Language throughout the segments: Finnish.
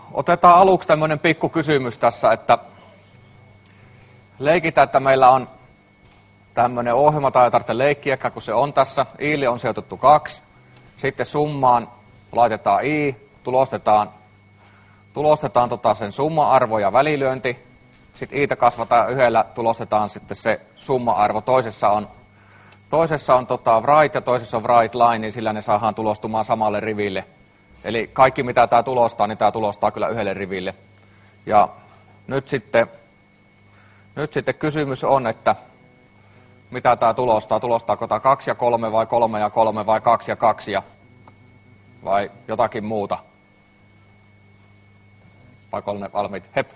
Otetaan aluksi tämmöinen pikku kysymys tässä, että leikitään, että meillä on tämmöinen ohjelma, tai ei tarvitse leikkiäkään, kun se on tässä. Iille on sijoitettu 2. Sitten summaan laitetaan i, tulostetaan sen summa-arvo ja välilyönti. Sitten iitä kasvataan yhdellä, tulostetaan sitten se summa-arvo. Toisessa on write ja toisessa on write line, niin sillä ne saadaan tulostumaan samalle riville. Eli kaikki mitä tämä tulostaa, niin tämä tulostaa kyllä yhdelle riville. Ja nyt sitten kysymys on, että mitä tämä tulostaa. Tulostaako tämä 2 ja 3 vai 3 ja 3 vai 2 ja 2 vai jotakin muuta? Vai 3 valmiit? Hep.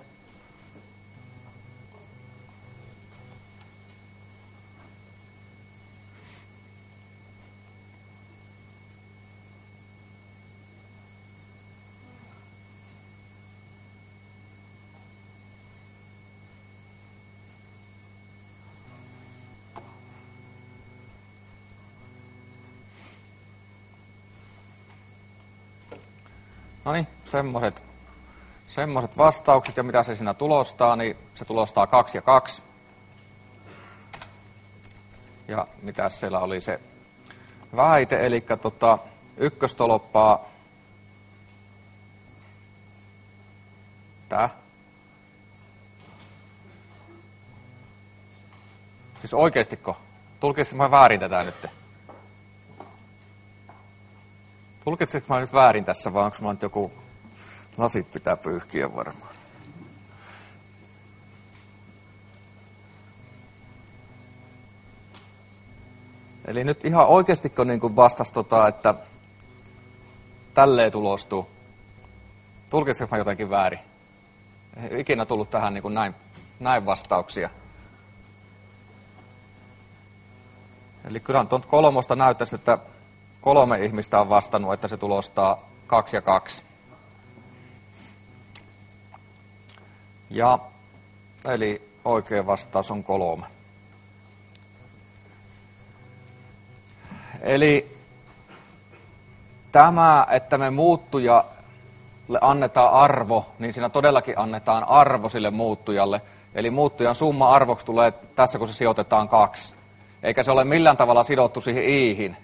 No niin, semmoiset vastaukset, ja mitä se siinä tulostaa, niin se tulostaa 2 ja 2. Ja mitä siellä oli se väite, eli ykköstolppaa, tää. Siis oikeestiko? Tulkitsinko mä väärin tätä nyt? Tulkitsinko mä nyt väärin tässä, vai onko mä nyt joku lasit pitää pyyhkiä varmaan? Eli nyt ihan oikeastikko niin vastasi, että tälleen tulostuu. Tulkitsinko mä jotenkin väärin? Ei ikinä tullut tähän niin näin vastauksia. Eli kyllähän tuon 3 näyttäisi, että 3 ihmistä on vastannut, että se tulostaa 2 ja 2. Eli oikea vastaus on 3. Eli tämä, että me muuttujalle annetaan arvo, niin siinä todellakin annetaan arvo sille muuttujalle. Eli muuttujan summa-arvoksi tulee tässä, kun se sijoitetaan 2. Eikä se ole millään tavalla sidottu siihen iihin.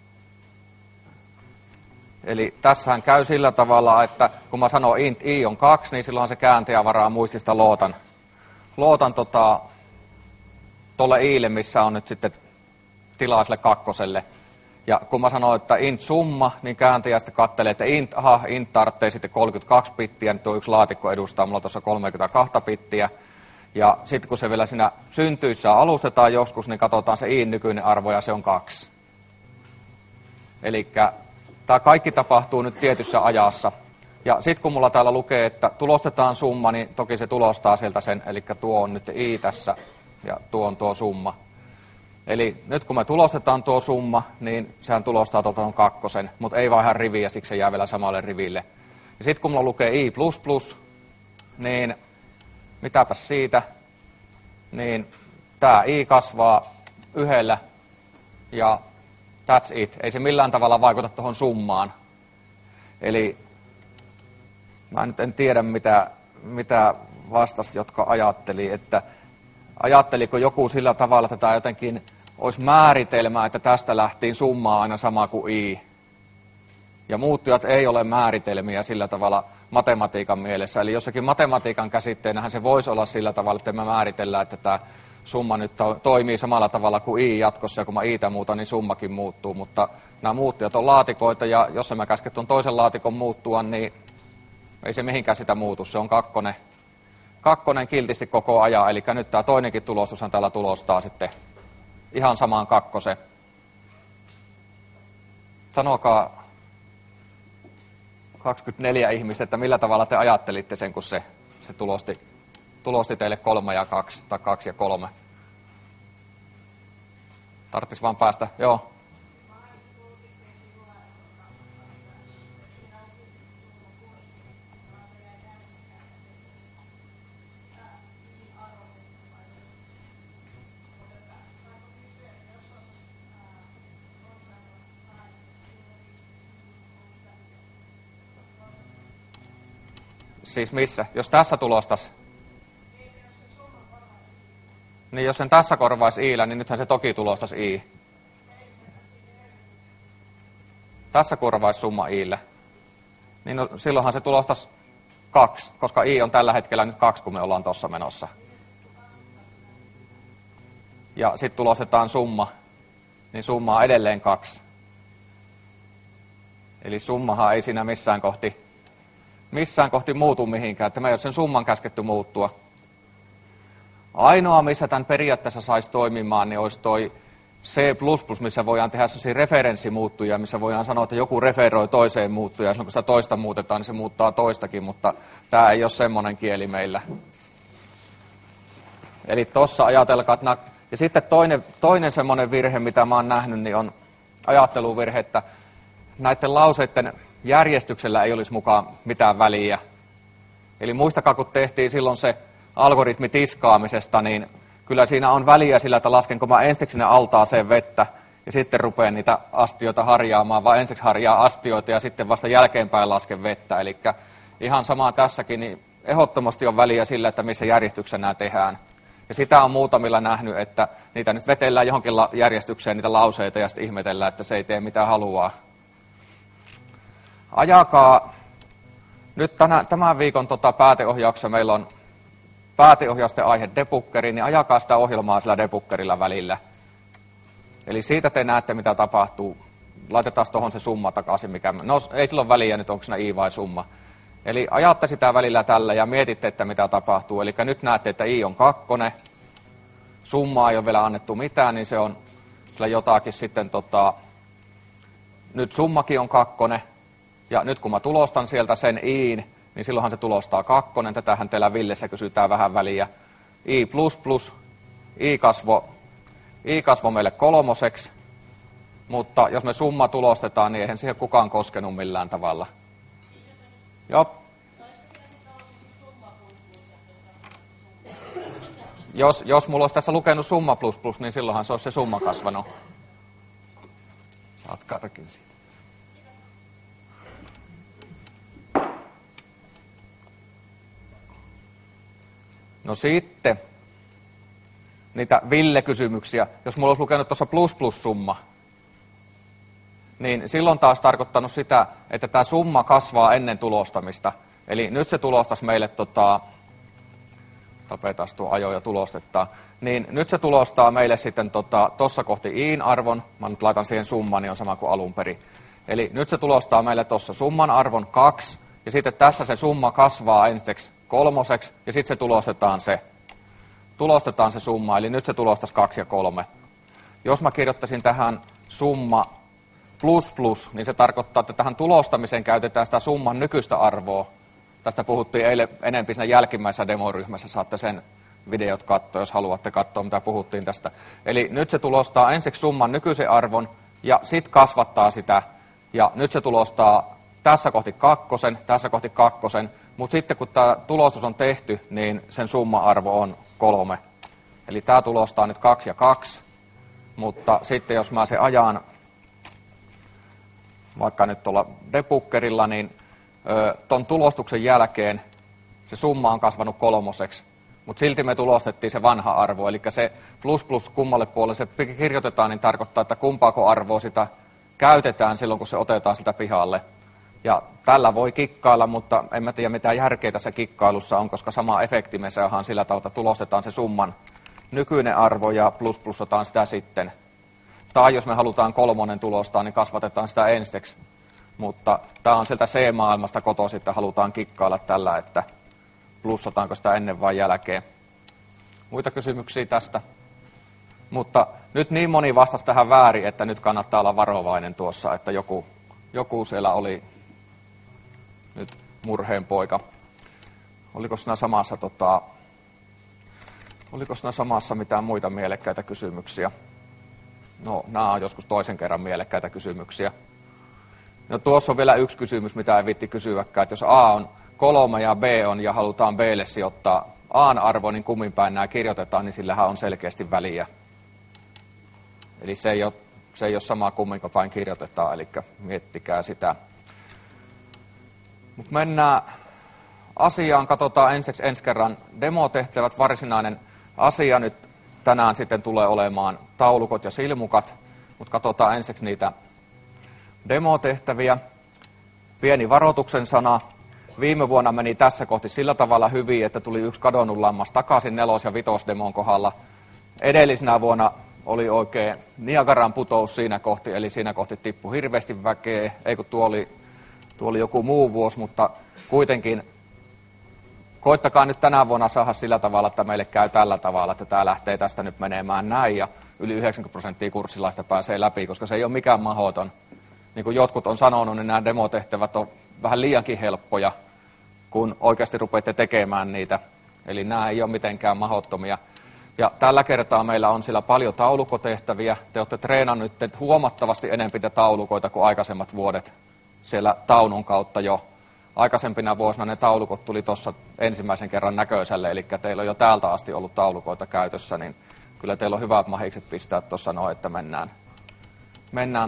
Eli tässähän käy sillä tavalla, että kun mä sanon int i on 2, niin silloin se kääntäjä varaa muistista lootan tolle iille, missä on nyt sitten tilaa sille 2. Ja kun mä sanon, että int summa, niin kääntäjä sitten katselee, että int tarvitsee sitten 32 bittiä, niin tuo yksi laatikko edustaa mulla tuossa 32 bittiä. Ja sitten kun se vielä siinä syntyissä alustetaan joskus, niin katsotaan se iin nykyinen arvo, ja se on 2. Elikkä tämä kaikki tapahtuu nyt tietyssä ajassa. Ja sitten kun mulla täällä lukee, että tulostetaan summa, niin toki se tulostaa sieltä sen, eli tuo on nyt i tässä, ja tuo on tuo summa. Eli nyt kun me tulostetaan tuo summa, niin sehän tulostaa tuolta 2, mutta ei vaan ihan riviä, siksi se jää vielä samalle riville. Ja sitten kun mulla lukee i++, niin mitäpäs siitä, niin tämä i kasvaa yhdellä, ja that's it. Ei se millään tavalla vaikuta tuohon summaan. Eli mä nyt en tiedä, mitä vastasi, jotka ajatteli, että ajatteliko joku sillä tavalla, että tämä jotenkin olisi määritelmä, että tästä lähtiin summaa aina sama kuin i. Ja muuttujat ei ole määritelmiä sillä tavalla matematiikan mielessä. Eli jossakin matematiikan käsitteenähän se voisi olla sillä tavalla, että me määritellään, että tämä summa nyt toimii samalla tavalla kuin i jatkossa, ja kun mä iitä muutan, niin summakin muuttuu. Mutta nämä muuttujat on laatikoita, ja jos mä käsken tuon toisen laatikon muuttua, niin ei se mihinkään sitä muutu. Se on 2 kiltisti koko ajan, eli nyt tämä toinenkin tulostushan täällä tulostaa sitten ihan samaan 2. Sanokaa 24 ihmistä, että millä tavalla te ajattelitte sen, kun se tulosti teille 3 ja 2 tai 2 ja 3. Tarvitsisi vaan päästä, joo. Siis missä? Jos tässä tulostas, niin jos sen tässä korvaisi iillä, niin nythän se toki tulostaisi i. Tässä korvaisi summa iille. Niin no, silloinhan se tulostaisi 2, koska i on tällä hetkellä nyt 2, kun me ollaan tuossa menossa. Ja sitten tulostetaan summa, niin summa on edelleen 2. Eli summahan ei siinä missään kohti muutu mihinkään, että me ei ole sen summan käsketty muuttua. Ainoa, missä tämän periaatteessa saisi toimimaan, niin olisi toi C++, missä voidaan tehdä sellaisia referenssimuuttuja, missä voidaan sanoa, että joku referoi toiseen muuttujaan, ja silloin kun sitä toista muutetaan, niin se muuttaa toistakin, mutta tämä ei ole semmoinen kieli meillä. Eli tuossa ajatelkaa, että ja sitten toinen semmoinen virhe, mitä mä oon nähnyt, niin on ajatteluvirhe, että näiden lauseiden järjestyksellä ei olisi mukaan mitään väliä. Eli muistakaa, kun tehtiin silloin se algoritmi tiskaamisesta, niin kyllä siinä on väliä sillä, että laskenko mä ensiksi sinne altaaseen vettä ja sitten rupean niitä astioita harjaamaan, vaan ensiksi harjaa astioita ja sitten vasta jälkeenpäin lasken vettä. Eli ihan samaa tässäkin, niin ehdottomasti on väliä sillä, että missä järjestyksessä nämä tehdään. Ja sitä on muutamilla nähnyt, että niitä nyt vetellään johonkin järjestykseen niitä lauseita ja sitten ihmetellään, että se ei tee mitä haluaa. Ajakaa, nyt tämän viikon pääteohjauksessa meillä on pääteohjausten aihe debuggeri, niin ajakaa sitä ohjelmaa sillä debuggerilla välillä. Eli siitä te näette, mitä tapahtuu. Laitetaan tuohon se summa takaisin, no ei silloin väliä nyt, onko siinä i vai summa. Eli ajatte sitä välillä tällä ja mietitte, että mitä tapahtuu. Eli nyt näette, että i on 2, summaa ei ole vielä annettu mitään, niin se on sillä jotakin sitten, nyt summakin on 2, ja nyt kun mä tulostan sieltä sen iin, niin silloinhan se tulostaa 2. Tätähän teillä Villessä kysytään vähän väliä. I++, i kasvo meille 3, mutta jos me summa tulostetaan, niin eihän siihen kukaan koskenut millään tavalla. Joo. Jos mulla olisi tässä lukenut summa++, niin silloinhan se olisi se summa kasvanut. Saat karkin siitä. No sitten, niitä Ville-kysymyksiä. Jos mulla olisi lukenut tuossa ++-summa, niin silloin taas tarkoittanut sitä, että tämä summa kasvaa ennen tulostamista. Eli nyt se tulostaisi meille, tapetaan tuo ajo ja tulostetaan, niin nyt se tulostaa meille sitten tuossa kohti iin arvon, mä nyt laitan siihen summan, niin on sama kuin alun perin. Eli nyt se tulostaa meille tuossa summan arvon 2, ja sitten tässä se summa kasvaa ensiksi 3, ja sitten se tulostetaan se summa, eli nyt se tulostaisi 2 ja 3. Jos mä kirjoittaisin tähän summa niin se tarkoittaa, että tähän tulostamiseen käytetään sitä summan nykyistä arvoa. Tästä puhuttiin eilen enemmän siinä jälkimmäisessä demoryhmässä, saatte sen videot katsoa, jos haluatte katsoa, mitä puhuttiin tästä. Eli nyt se tulostaa ensiksi summan nykyisen arvon, ja sitten kasvattaa sitä, ja nyt se tulostaa tässä kohti 2, tässä kohti 2, mutta sitten kun tämä tulostus on tehty, niin sen summa-arvo on 3. Eli tämä tulostaa nyt 2 ja 2, mutta sitten jos mä se ajan vaikka nyt tuolla debuggerilla, niin ton tulostuksen jälkeen se summa on kasvanut 3, mutta silti me tulostettiin se vanha arvo, eli se ++ kummalle puolelle se kirjoitetaan, niin tarkoittaa, että kumpaako arvoa sitä käytetään silloin, kun se otetaan sitä pihalle. Ja tällä voi kikkailla, mutta en mä tiedä mitä järkeä tässä kikkailussa on, koska sama efekti me saadaan sillä tavalla, että tulostetaan se summan nykyinen arvo ja ++otaan sitä sitten. Tai jos me halutaan 3 tulostaa, niin kasvatetaan sitä ensiksi. Mutta tämä on sieltä C-maailmasta kotoisin, että halutaan kikkailla tällä, että plussataanko sitä ennen vai jälkeen. Muita kysymyksiä tästä? Mutta nyt niin moni vastasi tähän väärin, että nyt kannattaa olla varovainen tuossa, että joku siellä oli nyt murheenpoika. Oliko siinä samassa mitään muita mielekkäitä kysymyksiä? No, nämä on joskus toisen kerran mielekkäitä kysymyksiä. No tuossa on vielä yksi kysymys, mitä ei viitti kysyäkään, että jos A on 3 ja B on ja halutaan B:lle sijoittaa A:n arvo, niin kummin päin nämä kirjoitetaan, niin sillähän on selkeästi väliä. Eli se ei ole sama kumminko päin kirjoitetaan, eli miettikää sitä. Mutta mennään asiaan. Katsotaan ensi kerran demotehtävät. Varsinainen asia nyt tänään sitten tulee olemaan taulukot ja silmukat, mutta katsotaan ensiksi niitä demotehtäviä. Pieni varoituksen sana. Viime vuonna meni tässä kohti sillä tavalla hyvin, että tuli yksi kadonnut lammas takaisin 4- ja 5-demon kohdalla. Edellisenä vuonna oli oikein Niagaran putous siinä kohti, eli siinä kohti tippui hirveästi väkeä. Ei kun tuo oli joku muu vuosi, mutta kuitenkin koittakaa nyt tänä vuonna saada sillä tavalla, että meille käy tällä tavalla, että tämä lähtee tästä nyt menemään näin ja yli 90% kurssilaista pääsee läpi, koska se ei ole mikään mahdoton. Niin kuin jotkut on sanonut, niin nämä demotehtävät on vähän liiankin helppoja, kun oikeasti rupeatte tekemään niitä. Eli nämä ei ole mitenkään mahdottomia. Ja tällä kertaa meillä on siellä paljon taulukotehtäviä. Te olette treenannut nyt huomattavasti enemmän taulukoita kuin aikaisemmat vuodet siellä taulun kautta jo. Aikaisempina vuosina ne taulukot tuli tuossa ensimmäisen kerran näköiselle, eli teillä on jo täältä asti ollut taulukoita käytössä, niin kyllä teillä on hyvät mahikset pistää tuossa noin, että mennään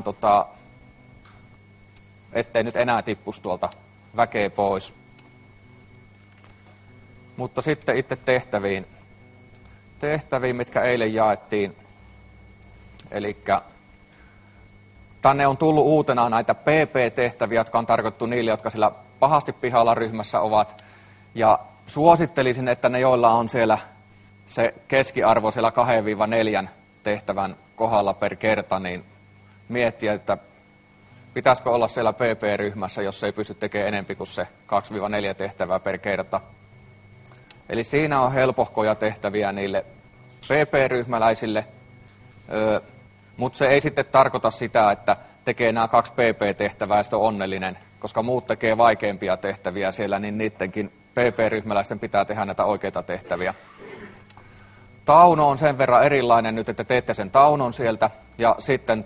ettei nyt enää tippus tuolta väkeä pois. Mutta sitten itse tehtäviin, mitkä eilen jaettiin. Eli tänne on tullut uutena näitä PP-tehtäviä, jotka on tarkoitettu niille, jotka sillä pahasti pihalla ryhmässä ovat. Ja suosittelisin, että ne, joilla on siellä se keskiarvo siellä 2-4 tehtävän kohdalla per kerta, niin miettiä, että pitäisikö olla siellä PP-ryhmässä, jos ei pysty tekemään enemmän kuin se 2-4 tehtävää per kerta. Eli siinä on helpohkoja tehtäviä niille PP-ryhmäläisille, mutta se ei sitten tarkoita sitä, että tekee nämä 2 PP-tehtävää ja sitten on onnellinen, koska muut tekee vaikeampia tehtäviä siellä, niin niidenkin PP-ryhmäläisten pitää tehdä näitä oikeita tehtäviä. Tauno on sen verran erilainen nyt, että teette sen taunon sieltä ja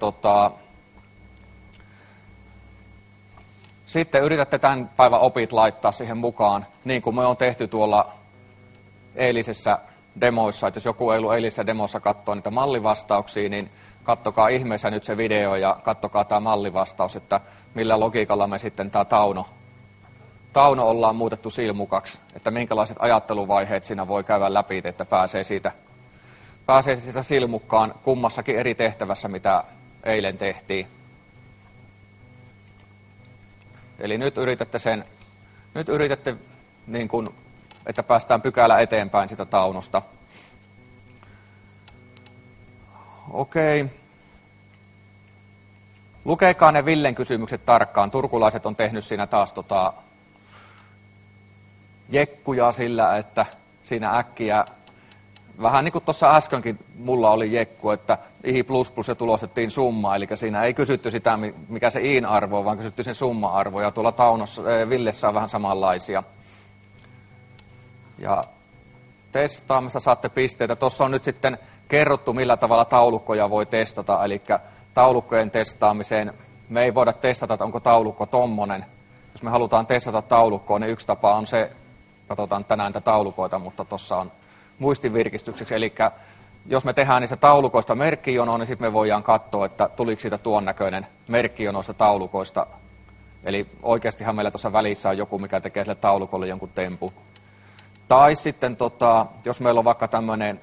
sitten yritätte tämän päivän opit laittaa siihen mukaan, niin kuin me on tehty tuolla eilisessä demoissa, että jos joku ei ollut eilisessä demossa katsoa niitä mallivastauksia, niin kattokaa ihmeessä nyt se video ja kattokaa tämä mallivastaus, että millä logiikalla me sitten tämä tauno ollaan muutettu silmukaksi, että minkälaiset ajatteluvaiheet siinä voi käydä läpi, että pääsee siitä silmukkaan kummassakin eri tehtävässä, mitä eilen tehtiin. Eli nyt yritätte niin kuin, että päästään pykälä eteenpäin sitä taunosta. Okei. Lukekaa ne Villen kysymykset tarkkaan. Turkulaiset on tehnyt siinä taas jekkuja sillä, että siinä äkkiä, vähän niin kuin tuossa äskenkin mulla oli jekku, että I++ ja tulostettiin summa, eli siinä ei kysytty sitä, mikä se Iin arvo on, vaan kysytty sen summa-arvo, ja tuolla taunossa, Villessä on vähän samanlaisia. Ja testaamista saatte pisteitä. Tuossa on nyt sitten kerrottu, millä tavalla taulukkoja voi testata, eli taulukkojen testaamiseen me ei voida testata, että onko taulukko tommonen. Jos me halutaan testata taulukkoa, niin yksi tapa on se, katsotaan tänään näitä taulukoita, mutta tuossa on muistivirkistykseksi, eli jos me tehdään niistä taulukoista merkkijonoa, niin sitten me voidaan katsoa, että tuliko siitä tuon näköinen merkkijonoista taulukoista. Eli oikeastihan meillä tuossa välissä on joku, mikä tekee sille taulukolle jonkun tempu. Tai sitten, jos meillä on vaikka tämmöinen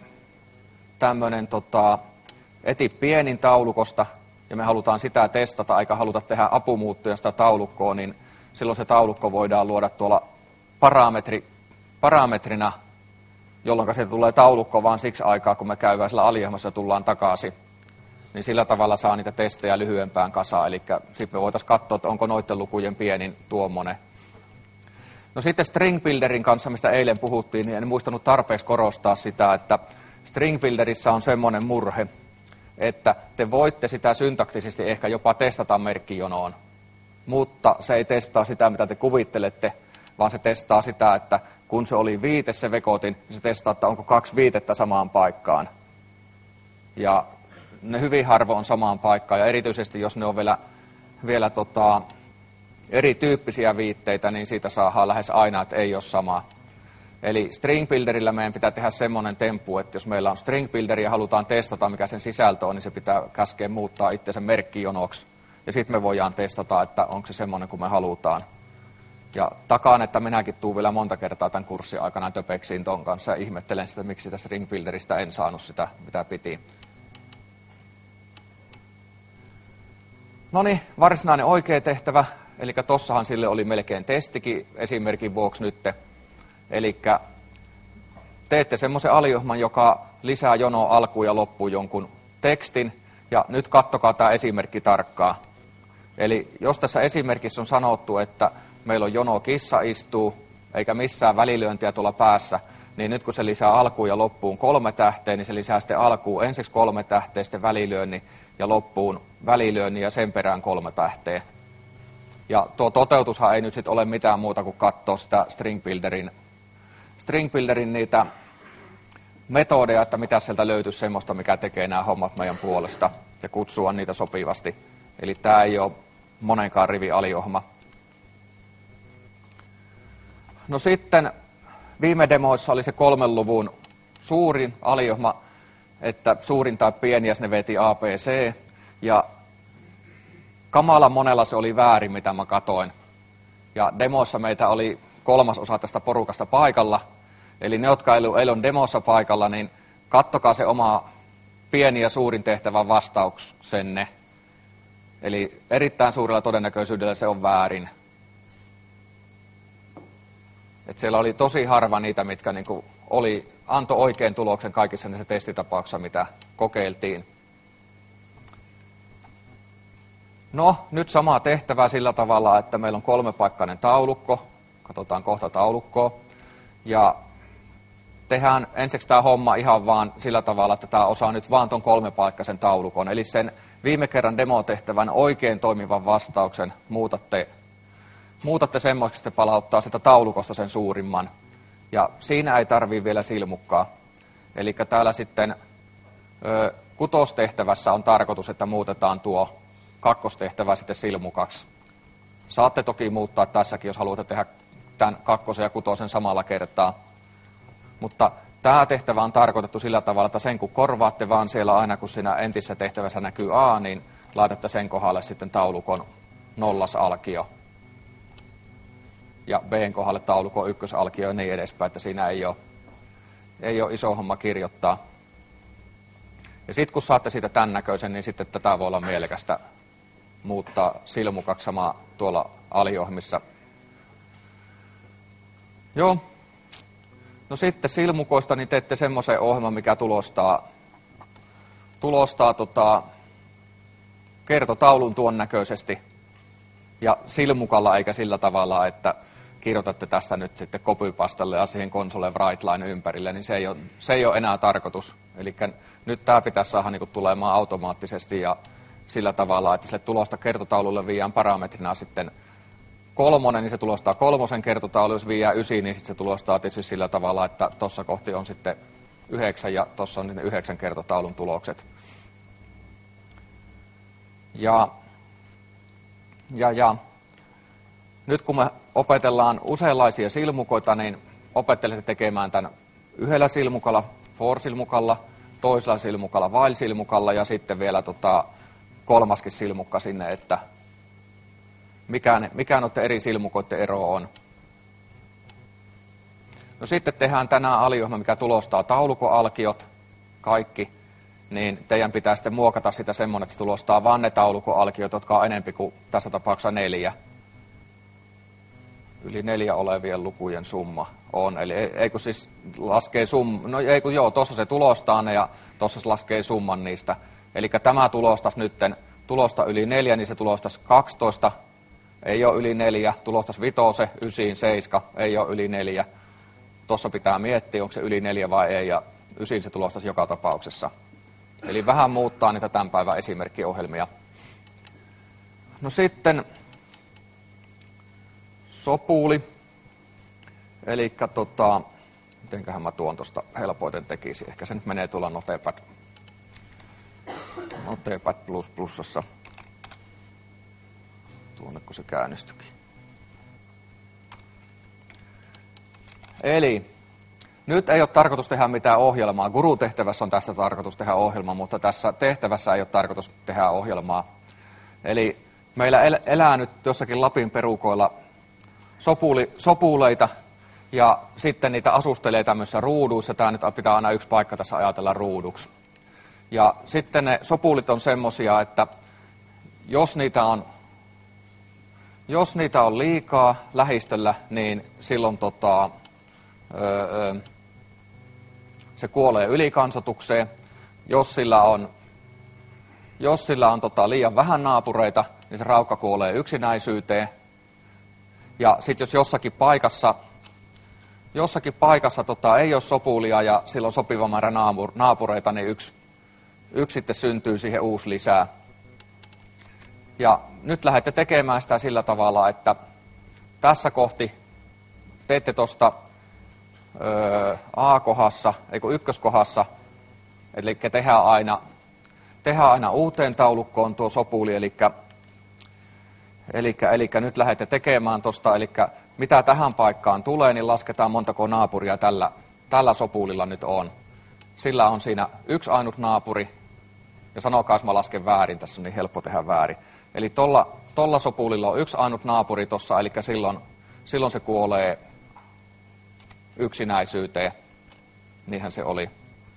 eti pienin taulukosta, ja me halutaan sitä testata, eikä haluta tehdä apumuuttuja sitä taulukkoa, niin silloin se taulukko voidaan luoda tuolla parametrina, jolloin se tulee taulukko vaan siksi aikaa, kun me käydään sillä alijäämässä ja tullaan takaisin. Niin sillä tavalla saa niitä testejä lyhyempään kasaan, eli sitten me voitaisiin katsoa, että onko noiden lukujen pienin tuommoinen. No sitten String Builderin kanssa, mistä eilen puhuttiin, niin en muistanut tarpeeksi korostaa sitä, että String Builderissa on semmoinen murhe, että te voitte sitä syntaktisesti ehkä jopa testata merkkijonoon, mutta se ei testaa sitä, mitä te kuvittelette, vaan se testaa sitä, että kun se oli viite se vekotin, niin se testaa, että onko 2 viitettä samaan paikkaan. Ja ne hyvin harvoin on samaan paikkaan, ja erityisesti jos ne on vielä erityyppisiä viitteitä, niin siitä saadaan lähes aina, että ei ole sama. Eli String Builderillä meidän pitää tehdä semmoinen temppu, että jos meillä on String Builder ja halutaan testata, mikä sen sisältö on, niin se pitää käskeä muuttaa itsensä merkkijonoksi. Ja sitten me voidaan testata, että onko se semmoinen kuin me halutaan. Ja takaan, että minäkin tuun vielä monta kertaa tämän kurssin aikana töpeksiin ton kanssa ja ihmettelen sitä, miksi tästä String Builderista en saanut sitä, mitä piti. No niin, varsinainen oikea tehtävä, eli tossahan sille oli melkein testikin esimerkin vuoksi nyt. Eli teette semmoisen aliohjelman, joka lisää jonoa alkuun ja loppuun jonkun tekstin, ja nyt kattokaa tämä esimerkki tarkkaan. Eli jos tässä esimerkissä on sanottu, että meillä on jono kissa istuu, eikä missään välilyöntiä tuolla päässä, niin nyt kun se lisää alkuun ja loppuun 3 tähteä, niin se lisää sitten alkuun ensiksi 3 tähteä, sitten välilyönnin ja loppuun välilyönnin ja sen perään 3 tähteä. Ja tuo toteutushan ei nyt sitten ole mitään muuta kuin katsoa sitä String Builderin niitä metodeja, että mitä sieltä löytyisi semmoista, mikä tekee nämä hommat meidän puolesta ja kutsua niitä sopivasti. Eli tämä ei ole monenkaan rivi aliohjelma. No sitten viime demoissa oli se 3 luvun suurin aliohjelma, että suurin tai pieni, ja ne veti ABC. Ja kamala monella se oli väärin, mitä mä katoin. Ja demoissa meitä oli 1/3 tästä porukasta paikalla. Eli ne, jotka ei ole demossa paikalla, niin kattokaa se oma pieni ja suurin tehtävän vastauksenne. Eli erittäin suurella todennäköisyydellä se on väärin. Et siellä oli tosi harva niitä, mitkä niinku antoi oikein tuloksen kaikissa niissä testitapauksissa, mitä kokeiltiin. No, nyt samaa tehtävää sillä tavalla, että meillä on 3-paikkainen taulukko. Katsotaan kohta taulukkoa. Ja tehdään ensiksi tämä homma ihan vaan sillä tavalla, että tämä osaa nyt vaan tuon 3-paikkaisen taulukon. Eli sen viime kerran demotehtävän oikein toimivan vastauksen muutatte semmoiseksi, että se palauttaa sitä taulukosta sen suurimman. Ja siinä ei tarvitse vielä silmukkaa. Eli täällä sitten 6-tehtävässä on tarkoitus, että muutetaan tuo 2-tehtävä sitten silmukaksi. Saatte toki muuttaa tässäkin, jos haluatte tehdä tämän 2 ja 6 samalla kertaa. Mutta tämä tehtävä on tarkoitettu sillä tavalla, että sen kun korvaatte vaan siellä aina, kun siinä entisessä tehtävässä näkyy A, niin laitatte sen kohdalle sitten taulukon 0-alkio. Ja B:n kohdalle taulukon 1-alkio ja niin edespäin, että siinä ei ole iso homma kirjoittaa. Ja sitten kun saatte siitä tämän näköisen, niin sitten tätä voi olla mielekästä muuttaa silmukaksi sama tuolla aliohjelmissa. Joo. No sitten silmukoista niin teette semmoisen ohjelman, mikä tulostaa kertotaulun tuon näköisesti ja silmukalla, eikä sillä tavalla, että kirjoitatte tästä nyt sitten copypastalle ja siihen console write-line ympärille, niin se ei ole enää tarkoitus. Eli nyt tämä pitäisi saada niin kuin tulemaan automaattisesti ja sillä tavalla, että sille tulosta kertotaululle viiään parametrina sitten 3, niin se tulostaa 3 kertotaulu, jos viiään 9, niin sitten se tulostaa tietysti sillä tavalla, että tuossa kohti on sitten 9 ja tuossa on 9 kertotaulun tulokset. Ja nyt kun me opetellaan useinlaisia silmukoita, niin opettelette tekemään tämän yhdellä silmukalla, for-silmukalla, toisella silmukalla, while-silmukalla ja sitten vielä 3. silmukka sinne, että mikä noiden eri silmukoiden ero on. No sitten tehdään tänään aliohjelma, mikä tulostaa taulukoalkiot, kaikki, niin teidän pitää sitten muokata sitä semmoinen, että se tulostaa vaan ne taulukoalkiot, jotka on enempi kuin tässä tapauksessa 4. Yli 4 olevien lukujen summa on. Eli ei kun siis laskee summan, no ei kun joo, tuossa se tulostaa ne ja tuossa se laskee summan niistä. Eli tämä tulostaisi nytten, tulosta yli 4, niin se tulostaisi 12, ei ole yli 4, tulostaisi 5, 9, 7, ei ole yli 4. Tuossa pitää miettiä, onko se yli 4 vai ei, ja 9 se tulostaisi joka tapauksessa. Eli vähän muuttaa niitä tämän päivän esimerkkiohjelmia. No sitten sopuuli, eli mitenköhän mä tuon tuosta helpoiten tekisi, ehkä se nyt menee tuolla Notepad ++:ssa, tuonne kun se käynnistyikin. Eli nyt ei ole tarkoitus tehdä mitään ohjelmaa. Guru-tehtävässä on tästä tarkoitus tehdä ohjelma, mutta tässä tehtävässä ei ole tarkoitus tehdä ohjelmaa. Eli meillä elää nyt jossakin Lapin perukoilla sopuleita ja sitten niitä asustelee tämmöisissä ruuduissa. Tämä nyt pitää aina yksi paikka tässä ajatella ruuduksi. Ja sitten ne sopulit on semmosia, että jos niitä on liikaa lähistöllä, niin silloin se kuolee ylikansotukseen. Jos sillä on liian vähän naapureita, niin se raukka kuolee yksinäisyyteen. Ja sitten jos jossakin paikassa ei ole sopulia ja sillä on sopiva määrä naapureita, niin yksi sitten syntyy siihen uusi lisää. Ja nyt lähdette tekemään sitä sillä tavalla, että tässä kohti teette tuosta A-kohdassa, ykköskohdassa, eli tehdään aina uuteen taulukkoon tuo sopuli, eli nyt lähdette tekemään tuosta, eli mitä tähän paikkaan tulee, niin lasketaan montako naapuria tällä sopulilla nyt on. Sillä on siinä yksi ainut naapuri, ja sanokaa, jos mä lasken väärin, tässä on niin helppo tehdä väärin. Eli tolla sopulilla on yksi ainut naapuri tuossa, eli silloin se kuolee yksinäisyyteen. Niinhän se oli.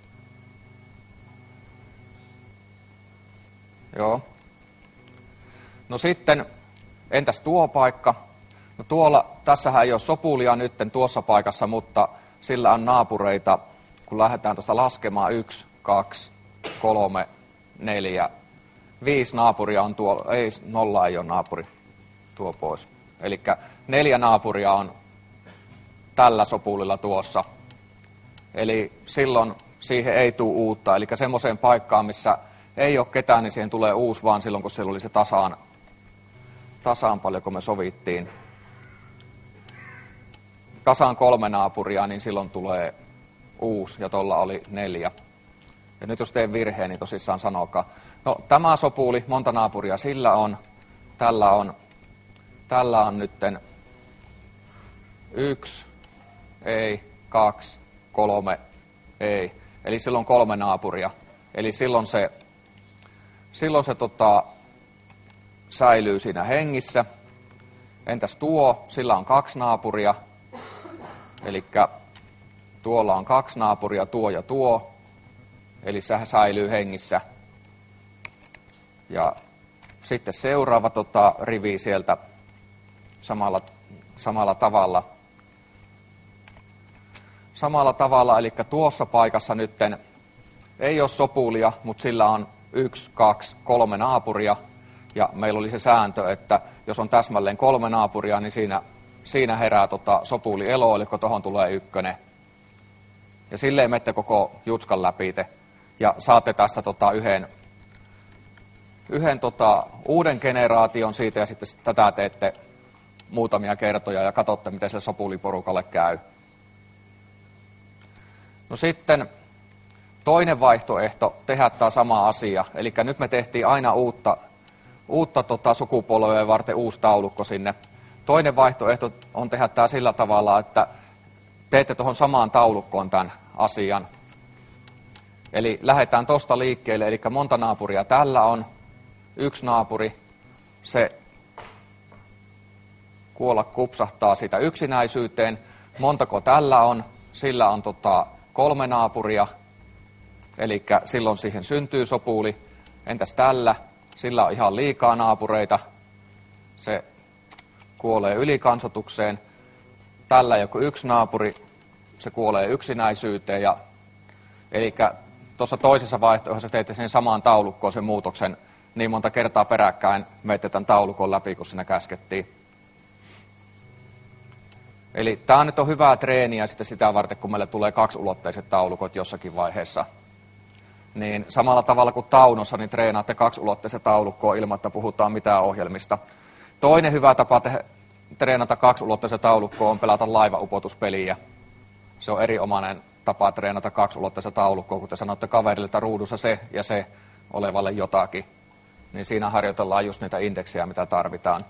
Joo. No sitten, entäs tuo paikka? No tässähän ei ole sopulia nytten tuossa paikassa, mutta sillä on naapureita, kun lähdetään tuosta laskemaan 1, 2, 3, 4, 5 naapuria on tuolla, 0 ei ole naapuri, tuo pois. Eli 4 naapuria on tällä sopulilla tuossa. Eli silloin siihen ei tule uutta, eli semmoiseen paikkaan, missä ei ole ketään, niin siihen tulee uusi vaan silloin, kun siellä oli se tasaan paljonko me sovittiin. Tasaan 3 naapuria, niin silloin tulee uusi, ja tuolla oli 4. Ja nyt jos teen virheen, niin tosissaan sanokaa. No tämä sopuli, monta naapuria sillä on. Tällä on nytten 1, ei, 2, 3, ei. Eli silloin 3 naapuria. Eli silloin se säilyy siinä hengissä. Entäs sillä on 2 naapuria. Eli tuolla on 2 naapuria, tuo ja tuo. Eli se säilyy hengissä. Ja sitten seuraava rivi sieltä samalla tavalla. Samalla tavalla, eli tuossa paikassa nytten ei ole sopulia, mutta sillä on 1, 2, 3 naapuria. Ja meillä oli se sääntö, että jos on täsmälleen 3 naapuria, niin siinä herää sopuli elo, eli tuohon tulee 1. Ja silleen menette koko jutskan läpite. Ja saatte tästä yhden uuden generaation siitä, ja sitten tätä teette muutamia kertoja ja katsotte, miten se sopuliporukalle käy. No sitten toinen vaihtoehto tehdä tämä sama asia. Eli nyt me tehtiin aina uutta sukupolvea varten uusi taulukko sinne. Toinen vaihtoehto on tehdä tämä sillä tavalla, että teette tuohon samaan taulukkoon tämän asian. Eli lähdetään tuosta liikkeelle, eli monta naapuria tällä on. 1 naapuri, se kuolla kupsahtaa sitä yksinäisyyteen. Montako tällä on? Sillä on 3 naapuria, eli silloin siihen syntyy sopuli. Entäs tällä? Sillä on ihan liikaa naapureita. Se kuolee ylikansotukseen. Tällä joku 1 naapuri, se kuolee yksinäisyyteen. Eli tuossa toisessa vaihtoehdossa teette sen samaan taulukkoon sen muutoksen niin monta kertaa peräkkäin, menette tämän taulukon läpi, kun siinä käskettiin. Eli tämä nyt on hyvää treeniä sitten sitä varten, kun meille tulee 2-ulotteiset taulukot jossakin vaiheessa. Niin samalla tavalla kuin Taunossa, niin treenaatte 2-ulotteisen taulukkoon ilman, että puhutaan mitään ohjelmista. Toinen hyvä tapa treenata 2-ulotteisen taulukkoon on pelata laivaupotuspeliä. Se on erinomainen tapa treenata 2-ulotteisen taulukkoon, kun te sanotte kaverille, että ruudussa se ja se olevalle jotakin. Niin siinä harjoitellaan just niitä indeksejä, mitä tarvitaan.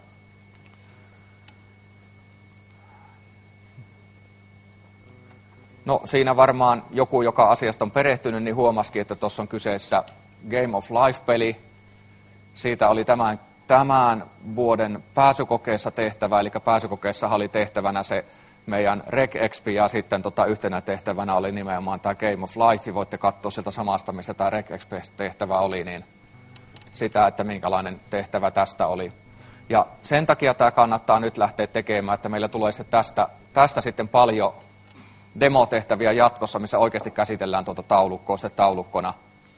No siinä varmaan joku, joka asiasta on perehtynyt, niin huomasikin, että tuossa on kyseessä Game of Life-peli. Siitä oli tämän vuoden pääsykokeessa tehtävä, eli pääsykokeessa oli tehtävänä se meidän RegExp ja sitten yhtenä tehtävänä oli nimenomaan tämä Game of Life. Voitte katsoa sieltä samasta, mistä tämä RegExp-tehtävä oli, niin sitä, että minkälainen tehtävä tästä oli. Ja sen takia tämä kannattaa nyt lähteä tekemään, että meillä tulee sitten tästä sitten paljon demotehtäviä jatkossa, missä oikeasti käsitellään tuota taulukkoa sitten taulukkona.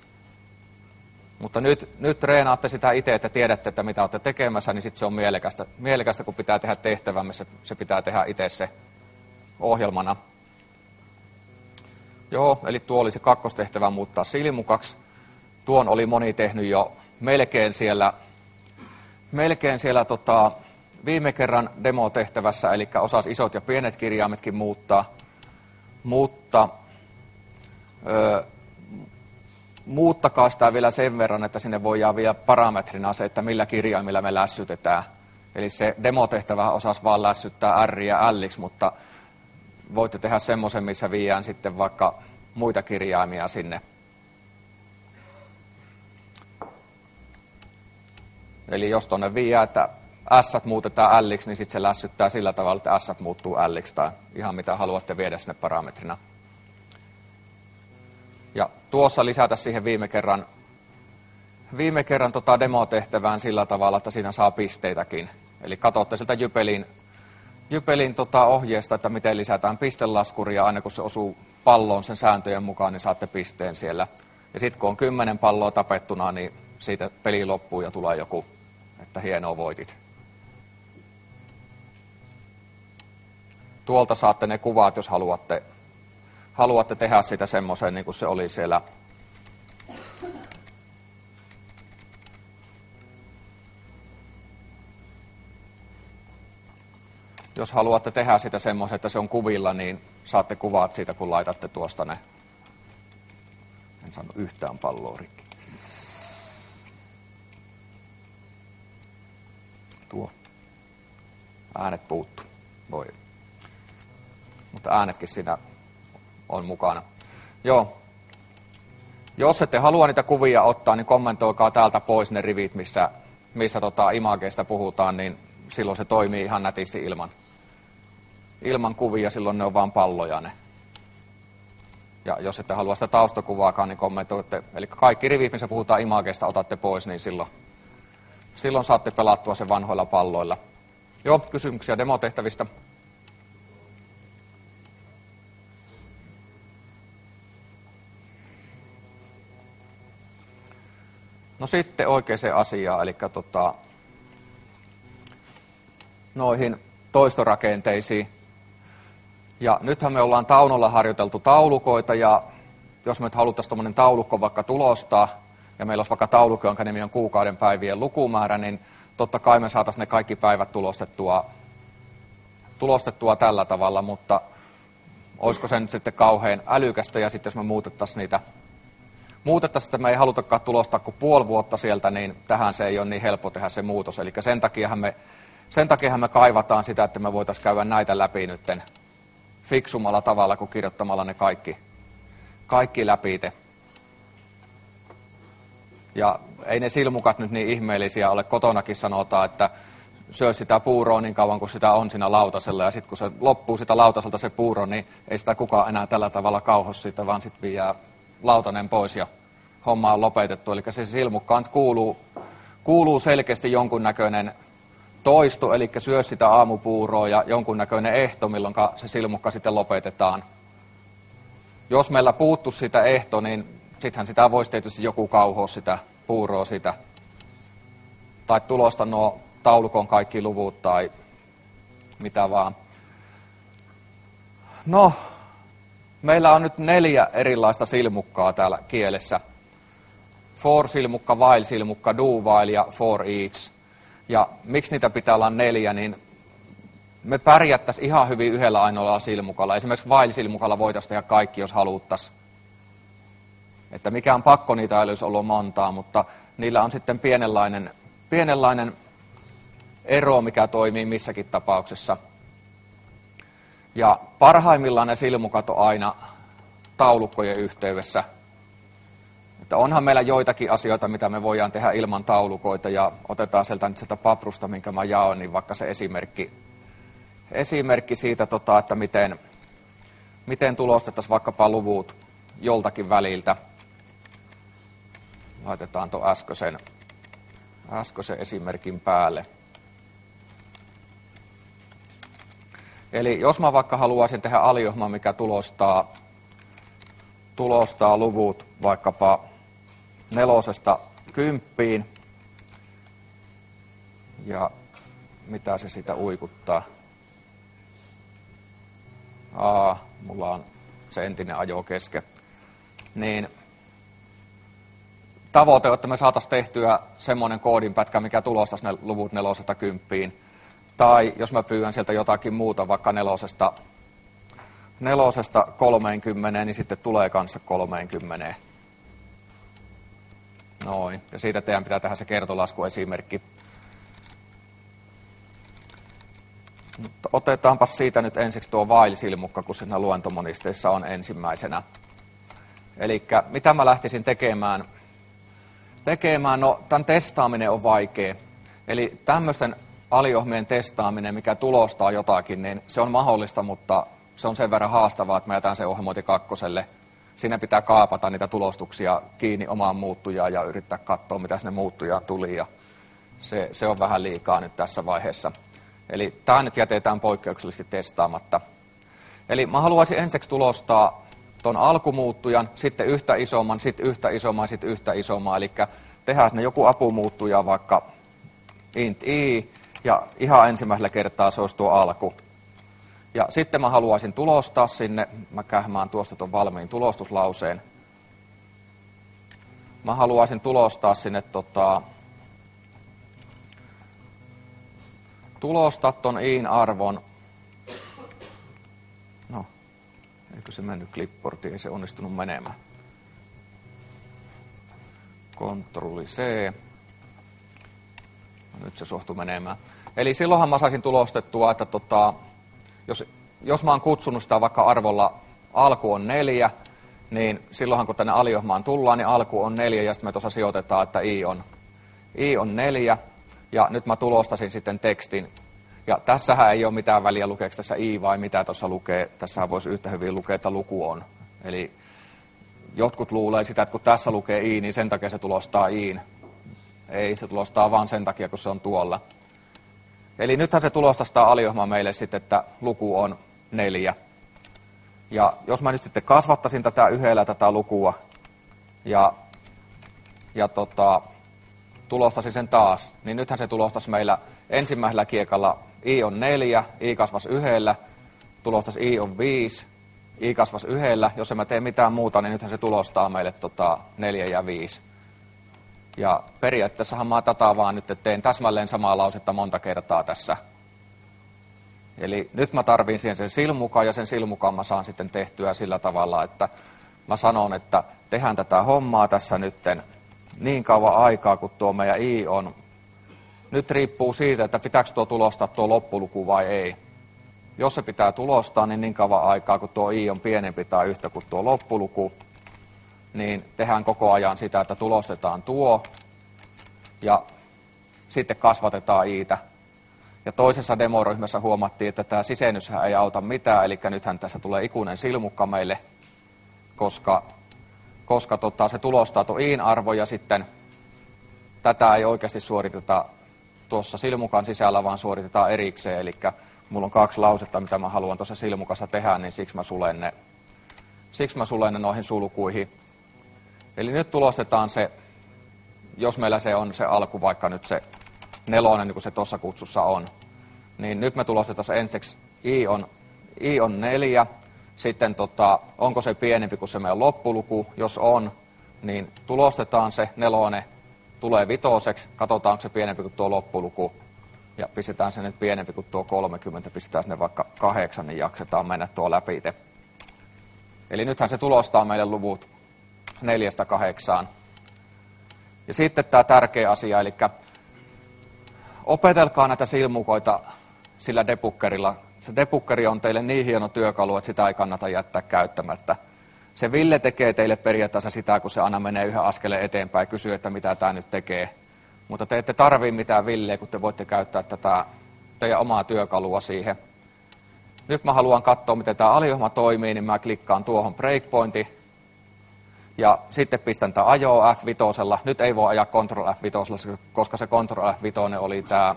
Mutta nyt treenaatte sitä itse, että tiedätte, että mitä olette tekemässä, niin sitten se on mielekästä, kun pitää tehdä tehtävä, missä se pitää tehdä itse se ohjelmana. Joo, eli tuo oli se kakkostehtävä muuttaa silmukaksi. Tuon oli moni tehnyt jo melkein siellä viime kerran demotehtävässä, eli osasi isot ja pienet kirjaimetkin muuttaa. Mutta muuttakaa sitä vielä sen verran, että sinne voidaan vielä parametrina se, että millä kirjaimilla me lässytetään. Eli se demotehtävä osasi vaan lässyttää R ja L, mutta voitte tehdä semmoisen, missä viedään sitten vaikka muita kirjaimia sinne. Eli jos tuonne viedään, että S muutetaan L, niin sitten se lässyttää sillä tavalla, että S muuttuu L tai ihan mitä haluatte viedä sinne parametrina. Ja tuossa lisätä siihen viime kerran demotehtävään sillä tavalla, että siinä saa pisteitäkin. Eli katsotte sieltä Jypelin ohjeesta, että miten lisätään pistelaskuria, aina kun se osuu palloon sen sääntöjen mukaan, niin saatte pisteen siellä. Ja sitten kun on 10 palloa tapettuna, niin siitä peli loppuu ja tulee joku, että hienoa voitit. Tuolta saatte ne kuvat, jos haluatte tehdä sitä semmoisen, niin kuin se oli siellä. Jos haluatte tehdä sitä semmoisen, että se on kuvilla, niin saatte kuvat siitä, kun laitatte tuosta ne. En saanut yhtään palloa rikki. Tuo. Äänet puuttuu. Voi. Mutta äänetkin siinä on mukana. Joo. Jos ette halua niitä kuvia ottaa, niin kommentoikaa täältä pois ne rivit, missä imageista puhutaan, niin silloin se toimii ihan nätisti ilman kuvia, silloin ne on vaan palloja ne. Ja jos ette halua sitä taustakuvaakaan, niin kommentoitte. Eli kaikki rivit, missä puhutaan imageista, otatte pois, niin silloin saatte pelattua sen vanhoilla palloilla. Joo, kysymyksiä demotehtävistä. No sitten oikeaan asiaan, eli noihin toistorakenteisiin. Ja nythän me ollaan Taunolla harjoiteltu taulukoita, ja jos me nyt haluttaisiin tuommoinen taulukko vaikka tulostaa, ja meillä olisi vaikka taulukko, jonka nimi on kuukauden päivien lukumäärä, niin totta kai me saataisiin ne kaikki päivät tulostettua tällä tavalla, mutta olisiko se nyt sitten kauhean älykästä, ja sitten jos me muutettaisiin, että me ei halutakaan tulostaa kuin puoli vuotta sieltä, niin tähän se ei ole niin helppo tehdä se muutos. Eli sen takiahan me kaivataan sitä, että me voitaisiin käydä näitä läpi nytten fiksumalla tavalla, kuin kirjoittamalla ne kaikki läpi. Ja ei ne silmukat nyt niin ihmeellisiä ole. Kotonakin sanotaan, että syö sitä puuroa niin kauan kuin sitä on siinä lautasella. Ja sitten kun se loppuu sitä lautaselta se puuro, niin ei sitä kukaan enää tällä tavalla kauhos siitä, vaan sitten viedään lautanen pois ja homma on lopetettu. Eli se silmukkaan kuuluu selkeästi jonkunnäköinen toisto, eli syö sitä aamupuuroa ja jonkunnäköinen ehto, milloin se silmukka sitten lopetetaan. Jos meillä puuttuisi sitä ehto, niin sittenhän sitä voisi tietysti joku kauhoa sitä puuroa sitä. Tai tulosta nuo taulukon kaikki luvut tai mitä vaan. No, meillä on nyt 4 erilaista silmukkaa täällä kielessä. For-silmukka, while-silmukka, do-while ja for each. Ja miksi niitä pitää olla 4, niin me pärjättäisiin ihan hyvin yhdellä ainoalla silmukalla. Esimerkiksi while-silmukalla voitaisiin tehdä kaikki, jos haluttaisiin. Että mikään pakko niitä ei olisi ollut montaa, mutta niillä on sitten pienenlainen ero, mikä toimii missäkin tapauksessa. Ja parhaimmillaan ne silmukat on aina taulukkojen yhteydessä. Että onhan meillä joitakin asioita, mitä me voidaan tehdä ilman taulukoita, ja otetaan sieltä nyt sitä paprusta, minkä mä jaoin, niin vaikka se esimerkki siitä, että miten tulostettaisiin vaikkapa luvut joltakin väliltä. Laitetaan tuon äskeisen esimerkin päälle. Eli jos mä vaikka haluaisin tehdä aliohjelman, mikä tulostaa luvut vaikkapa 4–10, ja mitä se siitä uikuttaa? Mulla on se entinen ajo kesken. Niin tavoite on, että me saataisiin tehtyä semmoinen koodinpätkä, mikä tulostaisi ne luvut 4–10. Tai jos mä pyydän sieltä jotakin muuta, vaikka 4–30, niin sitten tulee kanssa 30. Noin. Ja siitä teidän pitää tehdä se kertolaskuesimerkki. Mutta otetaanpa siitä nyt ensiksi tuo while-silmukka, kun siinä luentomonisteissa on ensimmäisenä. Eli mitä mä lähtisin tekemään? No, tämän testaaminen on vaikea. Eli tämmöisten aliohjelmien testaaminen, mikä tulostaa jotakin, niin se on mahdollista, mutta se on sen verran haastavaa, että mä jätän sen ohjelmointi 2. Siinä pitää kaapata niitä tulostuksia kiinni omaan muuttujaan ja yrittää katsoa, mitä sinne muuttujaan tuli. Ja se on vähän liikaa nyt tässä vaiheessa. Eli tämä nyt jätetään poikkeuksellisesti testaamatta. Eli mä haluaisin ensiksi tulostaa tuon alkumuuttujan, sitten yhtä isomman, sitten yhtä isomman, sitten yhtä isomman. Eli tehdään sinne joku apumuuttuja, vaikka int i, ja ihan ensimmäisellä kertaa se olisi tuo alku. Ja sitten mä haluaisin tulostaa sinne, mä kähmään tuosta tuon valmiin tulostuslauseen. Mä haluaisin tulostaa sinne tulostaa ton iin arvon. No, eikö se mennyt clipboardiin, ei se onnistunut menemään. Ctrl+C. No, nyt se suostui menemään. Eli silloinhan mä saisin tulostettua, että jos mä oon kutsunut sitä vaikka arvolla alku on 4, niin silloinhan kun tänne aliohjelmaan tullaan, niin alku on 4, ja sitten me tuossa sijoitetaan, että i on 4, ja nyt mä tulostasin sitten tekstin. Ja tässähän ei ole mitään väliä, lukeeko tässä i vai mitä tuossa lukee. Tässähän voisi yhtä hyvin lukea, että luku on. Eli jotkut luulee sitä, että kun tässä lukee i, niin sen takia se tulostaa iin. Ei, se tulostaa vaan sen takia, kun se on tuolla. Eli nythän se tulostaa sitä aliohjelmaa meille sitten, että luku on 4. Ja jos mä nyt sitten kasvattaisin tätä lukua ja tulostaisin sen taas, niin nythän se tulostaisi meillä ensimmäisellä kiekalla i on 4, i kasvasi 1, tulostaisi i on 5, i kasvasi 1. Jos en mä tee mitään muuta, niin nythän se tulostaa meille 4 ja 5. Ja periaatteessahan mä tätä vaan nyt teen täsmälleen samaa lausetta monta kertaa tässä. Eli nyt mä tarviin siihen sen silmukan, ja sen silmukan mä saan sitten tehtyä sillä tavalla, että mä sanon, että tehdään tätä hommaa tässä nytten niin kauan aikaa, kun tuo meidän i on. Nyt riippuu siitä, että pitääkö tuo tulostaa tuo loppuluku vai ei. Jos se pitää tulostaa, niin kauan aikaa, kun tuo i on pienempi tai yhtä kuin tuo loppuluku, niin tehdään koko ajan sitä, että tulostetaan tuo ja sitten kasvatetaan iitä. Ja toisessa demoryhmässä huomattiin, että tämä sisennyshän ei auta mitään, eli nythän tässä tulee ikuinen silmukka meille, koska se tulostaa tuon iin arvo, ja sitten tätä ei oikeasti suoriteta tuossa silmukan sisällä, vaan suoritetaan erikseen. Eli mulla on 2 lausetta, mitä mä haluan tuossa silmukassa tehdä, niin siksi mä sulen ne noihin sulkuihin. Eli nyt tulostetaan se, jos meillä se on se alku, vaikka nyt se 4, niin kuin se tuossa kutsussa on, niin nyt me tulostetaan se ensiksi i on 4, sitten onko se pienempi kuin se meidän loppuluku, jos on, niin tulostetaan se 4, tulee 5, katsotaan, onko se pienempi kuin tuo loppuluku, ja pistetään se nyt pienempi kuin tuo 30, pistetään sinne vaikka 8, niin jaksetaan mennä tuo läpi. Eli nythän se tulostaa meille luvut 4–8. Ja sitten tämä tärkeä asia, eli opetelkaa näitä silmukoita sillä debuggerilla. Se debuggeri on teille niin hieno työkalu, että sitä ei kannata jättää käyttämättä. Se Ville tekee teille periaatteessa sitä, kun se aina menee yhden askeleen eteenpäin ja kysyy, että mitä tämä nyt tekee. Mutta te ette tarvitse mitään Villeä, kun te voitte käyttää tätä teidän omaa työkalua siihen. Nyt mä haluan katsoa, miten tämä aliohjelma toimii, niin mä klikkaan tuohon breakpointiin. Ja sitten pistän tämä ajoa F5. Nyt ei voi ajaa Ctrl F5, koska se Ctrl F5 oli tämä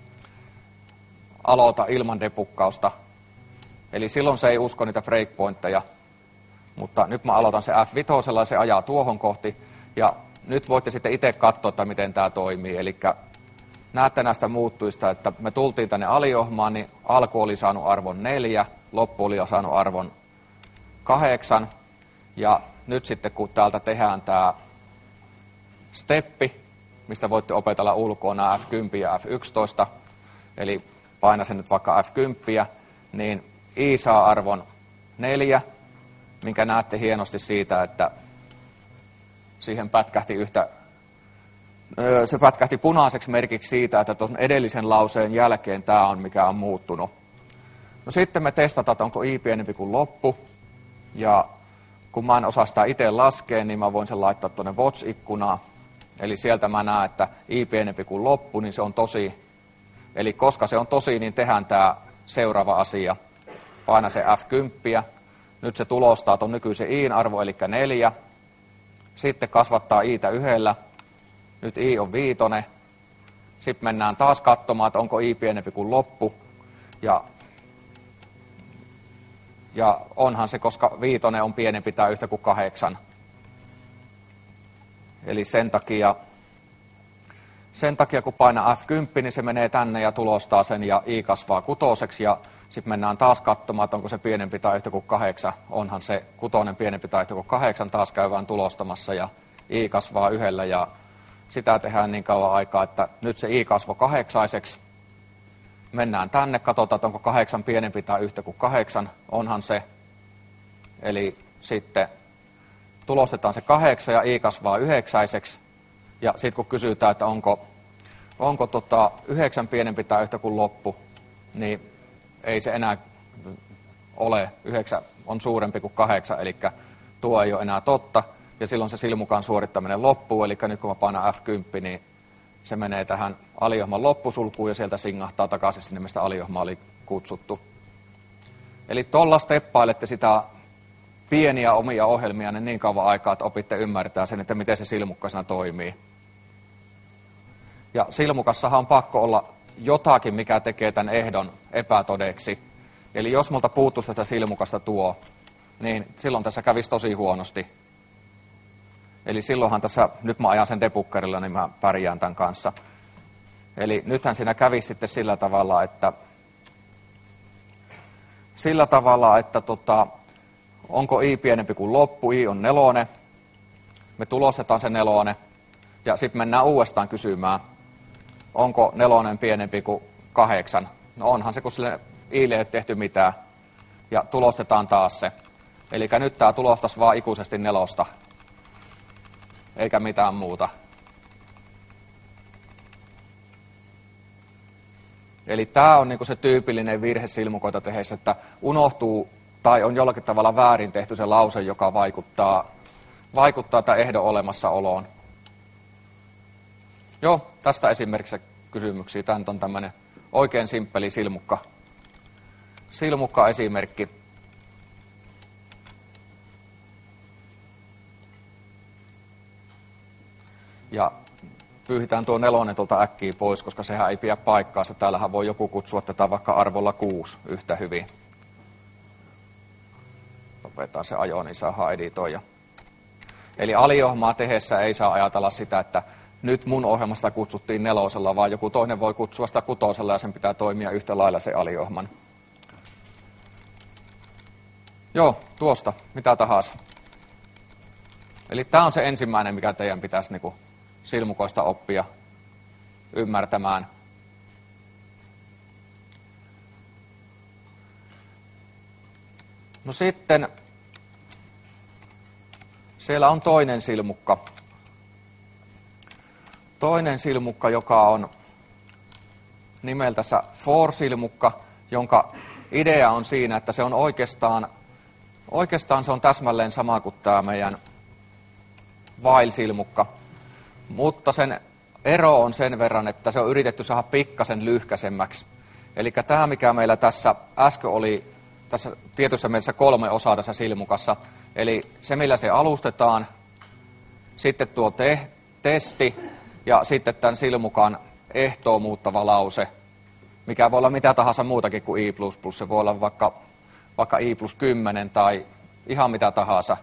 aloita ilman depukkausta. Eli silloin se ei usko niitä breakpointteja. Mutta nyt mä aloitan se F5 ja se ajaa tuohon kohti. Ja nyt voitte sitten itse katsoa, että miten tämä toimii. Eli näette näistä muuttuista, että me tultiin tänne aliohjelmaan, niin alku oli saanut arvon 4, loppu oli saanut arvon 8. Ja nyt sitten kun täältä tehdään tämä steppi, mistä voitte opetella ulkoa nämä F10 ja F11, eli paina sen nyt vaikka F10, niin I saa arvon 4, minkä näette hienosti siitä, että siihen se pätkähti punaiseksi merkiksi siitä, että tuon edellisen lauseen jälkeen tämä on mikä on muuttunut. No sitten me testataan, että onko I pienempi kuin loppu, ja kun mä en osaa sitä itse laskea, niin mä voin sen laittaa tuonne watch-ikkunaan. Eli sieltä mä näen, että I pienempi kuin loppu, niin se on tosi. Eli koska se on tosi, niin tehdään tämä seuraava asia. Paina se F10. Nyt se tulostaa tuon nykyisen I-arvo, eli 4. Sitten kasvattaa I:tä 1. Nyt I on 5. Sitten mennään taas katsomaan, että onko I pienempi kuin loppu. Ja onhan se, koska 5 on pienempi tai yhtä kuin 8. Eli sen takia kun painaa F10, niin se menee tänne ja tulostaa sen ja I kasvaa 6. Ja sitten mennään taas katsomaan, että onko se pienempi tai yhtä kuin 8. Onhan se 6 pienempi tai yhtä kuin 8. Taas käydään tulostamassa ja I kasvaa 1. Ja sitä tehdään niin kauan aikaa, että nyt se I kasvoi 8. Mennään tänne, katsotaan, että onko 8 pienempi tai yhtä kuin 8. Onhan se. Eli sitten tulostetaan se 8 ja I kasvaa 9. Ja sitten kun kysytään, että onko 9 pienempi tai yhtä kuin loppu, niin ei se enää ole. 9 on suurempi kuin 8, eli tuo ei ole enää totta. Ja silloin se silmukan suorittaminen loppuu, eli nyt kun mä painan F10, niin se menee tähän aliohjelman loppusulkuun ja sieltä singahtaa takaisin sinne, mistä aliohjelma oli kutsuttu. Eli tuolla steppailette sitä pieniä omia ohjelmia niin kauan aikaa, että opitte ymmärtää sen, että miten se silmukka siinä toimii. Ja silmukassahan on pakko olla jotakin, mikä tekee tämän ehdon epätodeksi. Eli jos multa puuttuisi tästä silmukasta tuo, niin silloin tässä kävisi tosi huonosti. Eli silloinhan tässä, nyt mä ajan sen debuggerilla, niin mä pärjään tämän kanssa. Eli nythän siinä kävisi sitten sillä tavalla, että onko I pienempi kuin loppu, I on 4. Me tulostetaan se 4. Ja sitten mennään uudestaan kysymään, onko 4 pienempi kuin 8. No onhan se, kun sille Iille ei ole tehty mitään. Ja tulostetaan taas se. Eli nyt tämä tulostaisi vaan ikuisesti 4. Eikä mitään muuta. Eli tämä on niinku se tyypillinen virhe silmukoita tehdessä, että unohtuu tai on jollakin tavalla väärin tehty se lause, joka vaikuttaa tämän ehdon olemassaoloon. Joo, tästä esimerkiksi kysymyksiä. Tämä on tämmöinen oikein simppeli silmukka-esimerkki. Ja pyyhitään tuo 4 tuolta äkkiä pois, koska sehän ei pidä paikkaansa. Täällähän voi joku kutsua tätä vaikka arvolla 6 yhtä hyvin. Lopetetaan se ajo, niin saadaan editoida. Eli aliohjelmaa tehdessä ei saa ajatella sitä, että nyt mun ohjelmasta kutsuttiin 4, vaan joku toinen voi kutsua sitä 6 ja sen pitää toimia yhtä lailla se aliohjelman. Joo, tuosta, mitä tahansa. Eli tämä on se ensimmäinen, mikä teidän pitäisi niinku silmukoista oppia ymmärtämään. No sitten siellä on toinen silmukka. Toinen silmukka, joka on nimeltänsä for-silmukka, jonka idea on siinä, että se on Oikeastaan se on täsmälleen sama kuin tämä meidän while-silmukka, mutta sen ero on sen verran, että se on yritetty saada pikkasen lyhkäisemmäksi. Eli tämä, mikä meillä tässä äsken oli, tässä tietyssä mielessä 3 osaa tässä silmukassa, eli se, millä se alustetaan, sitten tuo testi ja sitten tämän silmukan ehtoon muuttava lause, mikä voi olla mitä tahansa muutakin kuin I++. Se voi olla vaikka I+10 tai ihan mitä tahansa.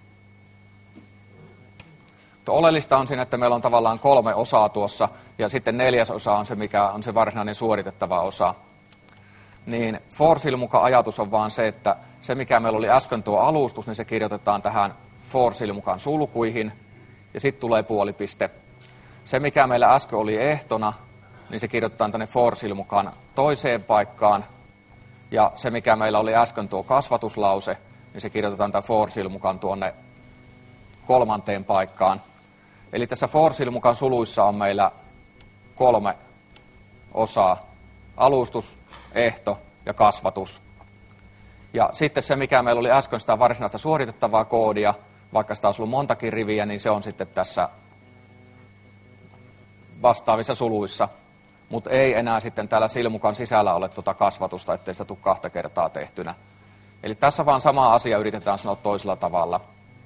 Oleellista on siinä, että meillä on tavallaan 3 osaa tuossa, ja sitten 4. osa on se, mikä on se varsinainen suoritettava osa. Niin for-silmukan ajatus on vaan se, että se, mikä meillä oli äsken tuo alustus, niin se kirjoitetaan tähän for-silmukan sulkuihin, ja sitten tulee puolipiste. Se, mikä meillä äsken oli ehtona, niin se kirjoitetaan tänne for-silmukan toiseen paikkaan, ja se, mikä meillä oli äsken tuo kasvatuslause, niin se kirjoitetaan tämän for-silmukan tuonne 3. paikkaan. Eli tässä for-silmukan suluissa on meillä 3 osaa: alustus, ehto ja kasvatus. Ja sitten se, mikä meillä oli äsken sitä varsinaista suoritettavaa koodia, vaikka sitä olisi ollut montakin riviä, niin se on sitten tässä vastaavissa suluissa. Mutta ei enää sitten täällä silmukan sisällä ole tuota kasvatusta, ettei sitä tule 2 kertaa tehtynä. Eli tässä vaan sama asia yritetään sanoa toisella tavalla.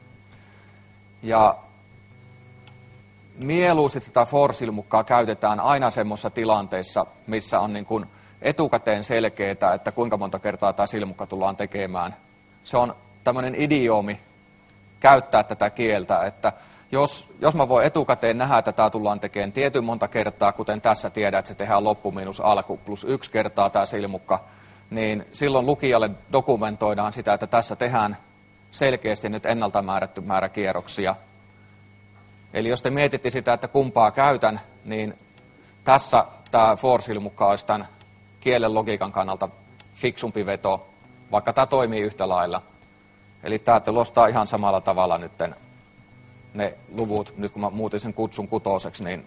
Ja mieluusti tätä for-silmukkaa käytetään aina semmoisissa tilanteissa, missä on niin kuin etukäteen selkeää, että kuinka monta kertaa tämä silmukka tullaan tekemään. Se on tämmöinen idioomi käyttää tätä kieltä, että jos mä voin etukäteen nähdä, että tämä tullaan tekemään tietyn monta kertaa, kuten tässä tiedät, että se tehdään loppu miinus alku plus 1 kertaa tämä silmukka, niin silloin lukijalle dokumentoidaan sitä, että tässä tehdään selkeästi nyt ennalta määrätty määrä kierroksia. Eli jos te mietitte sitä, että kumpaa käytän, niin tässä tämä for-silmukka olisi tämän kielen logiikan kannalta fiksumpi veto, vaikka tämä toimii yhtä lailla. Eli tämä tulostaa ihan samalla tavalla nyt ne luvut, nyt kun mä muutin sen kutsun 6, niin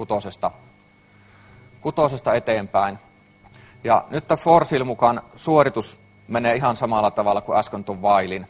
6 eteenpäin. Ja nyt tämä for-silmukan suoritus menee ihan samalla tavalla kuin äsken tuon whilein.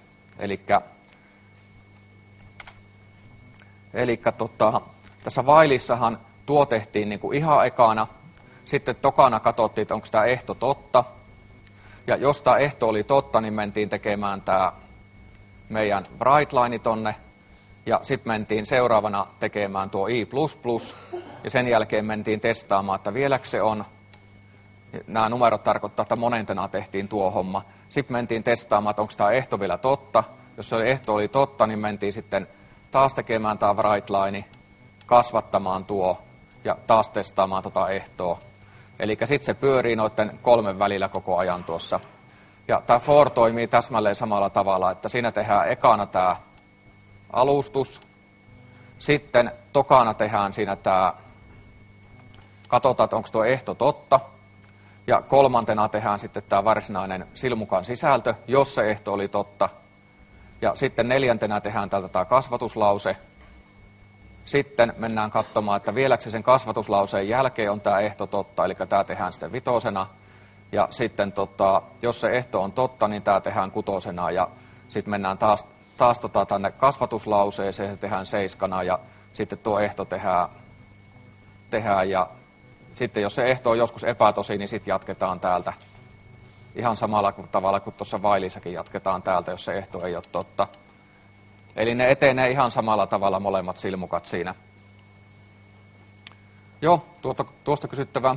Eli tässä whileissahan tuo tehtiin niin kuin ihan ekana, sitten tokana katsottiin, että onko tämä ehto totta. Ja jos tämä ehto oli totta, niin mentiin tekemään tämä meidän bright line tonne. Ja sitten mentiin seuraavana tekemään tuo I++, ja sen jälkeen mentiin testaamaan, että vieläkö se on. Nämä numerot tarkoittaa, että monentena tehtiin tuo homma. Sitten mentiin testaamaan, että onko tämä ehto vielä totta. Jos se ehto oli totta, niin mentiin sitten taas tekemään tämä bright line, kasvattamaan tuo ja taas testaamaan tuota ehtoa. Eli sitten se pyörii noiden 3 välillä koko ajan tuossa. Ja tämä for toimii täsmälleen samalla tavalla, että siinä tehdään ekana tämä alustus, sitten tokana tehdään siinä tämä, katsotaan, että onko tuo ehto totta, ja 3. tehdään sitten tämä varsinainen silmukan sisältö, jos se ehto oli totta, ja sitten 4. tehdään täältä tämä kasvatuslause, sitten mennään katsomaan, että vieläkö sen kasvatuslauseen jälkeen on tämä ehto totta, eli tämä tehdään sitten 5, ja sitten jos se ehto on totta, niin tämä tehdään 6, ja sitten mennään taas tänne kasvatuslauseeseen, se tehdään 7, ja sitten tuo ehto tehdään, ja sitten jos se ehto on joskus epätosi, niin sitten jatketaan täältä. Ihan samalla tavalla kuin tuossa whileissakin jatketaan täältä, jos se ehto ei ole totta. Eli ne etenee ihan samalla tavalla molemmat silmukat siinä. Joo, tuosta kysyttävää.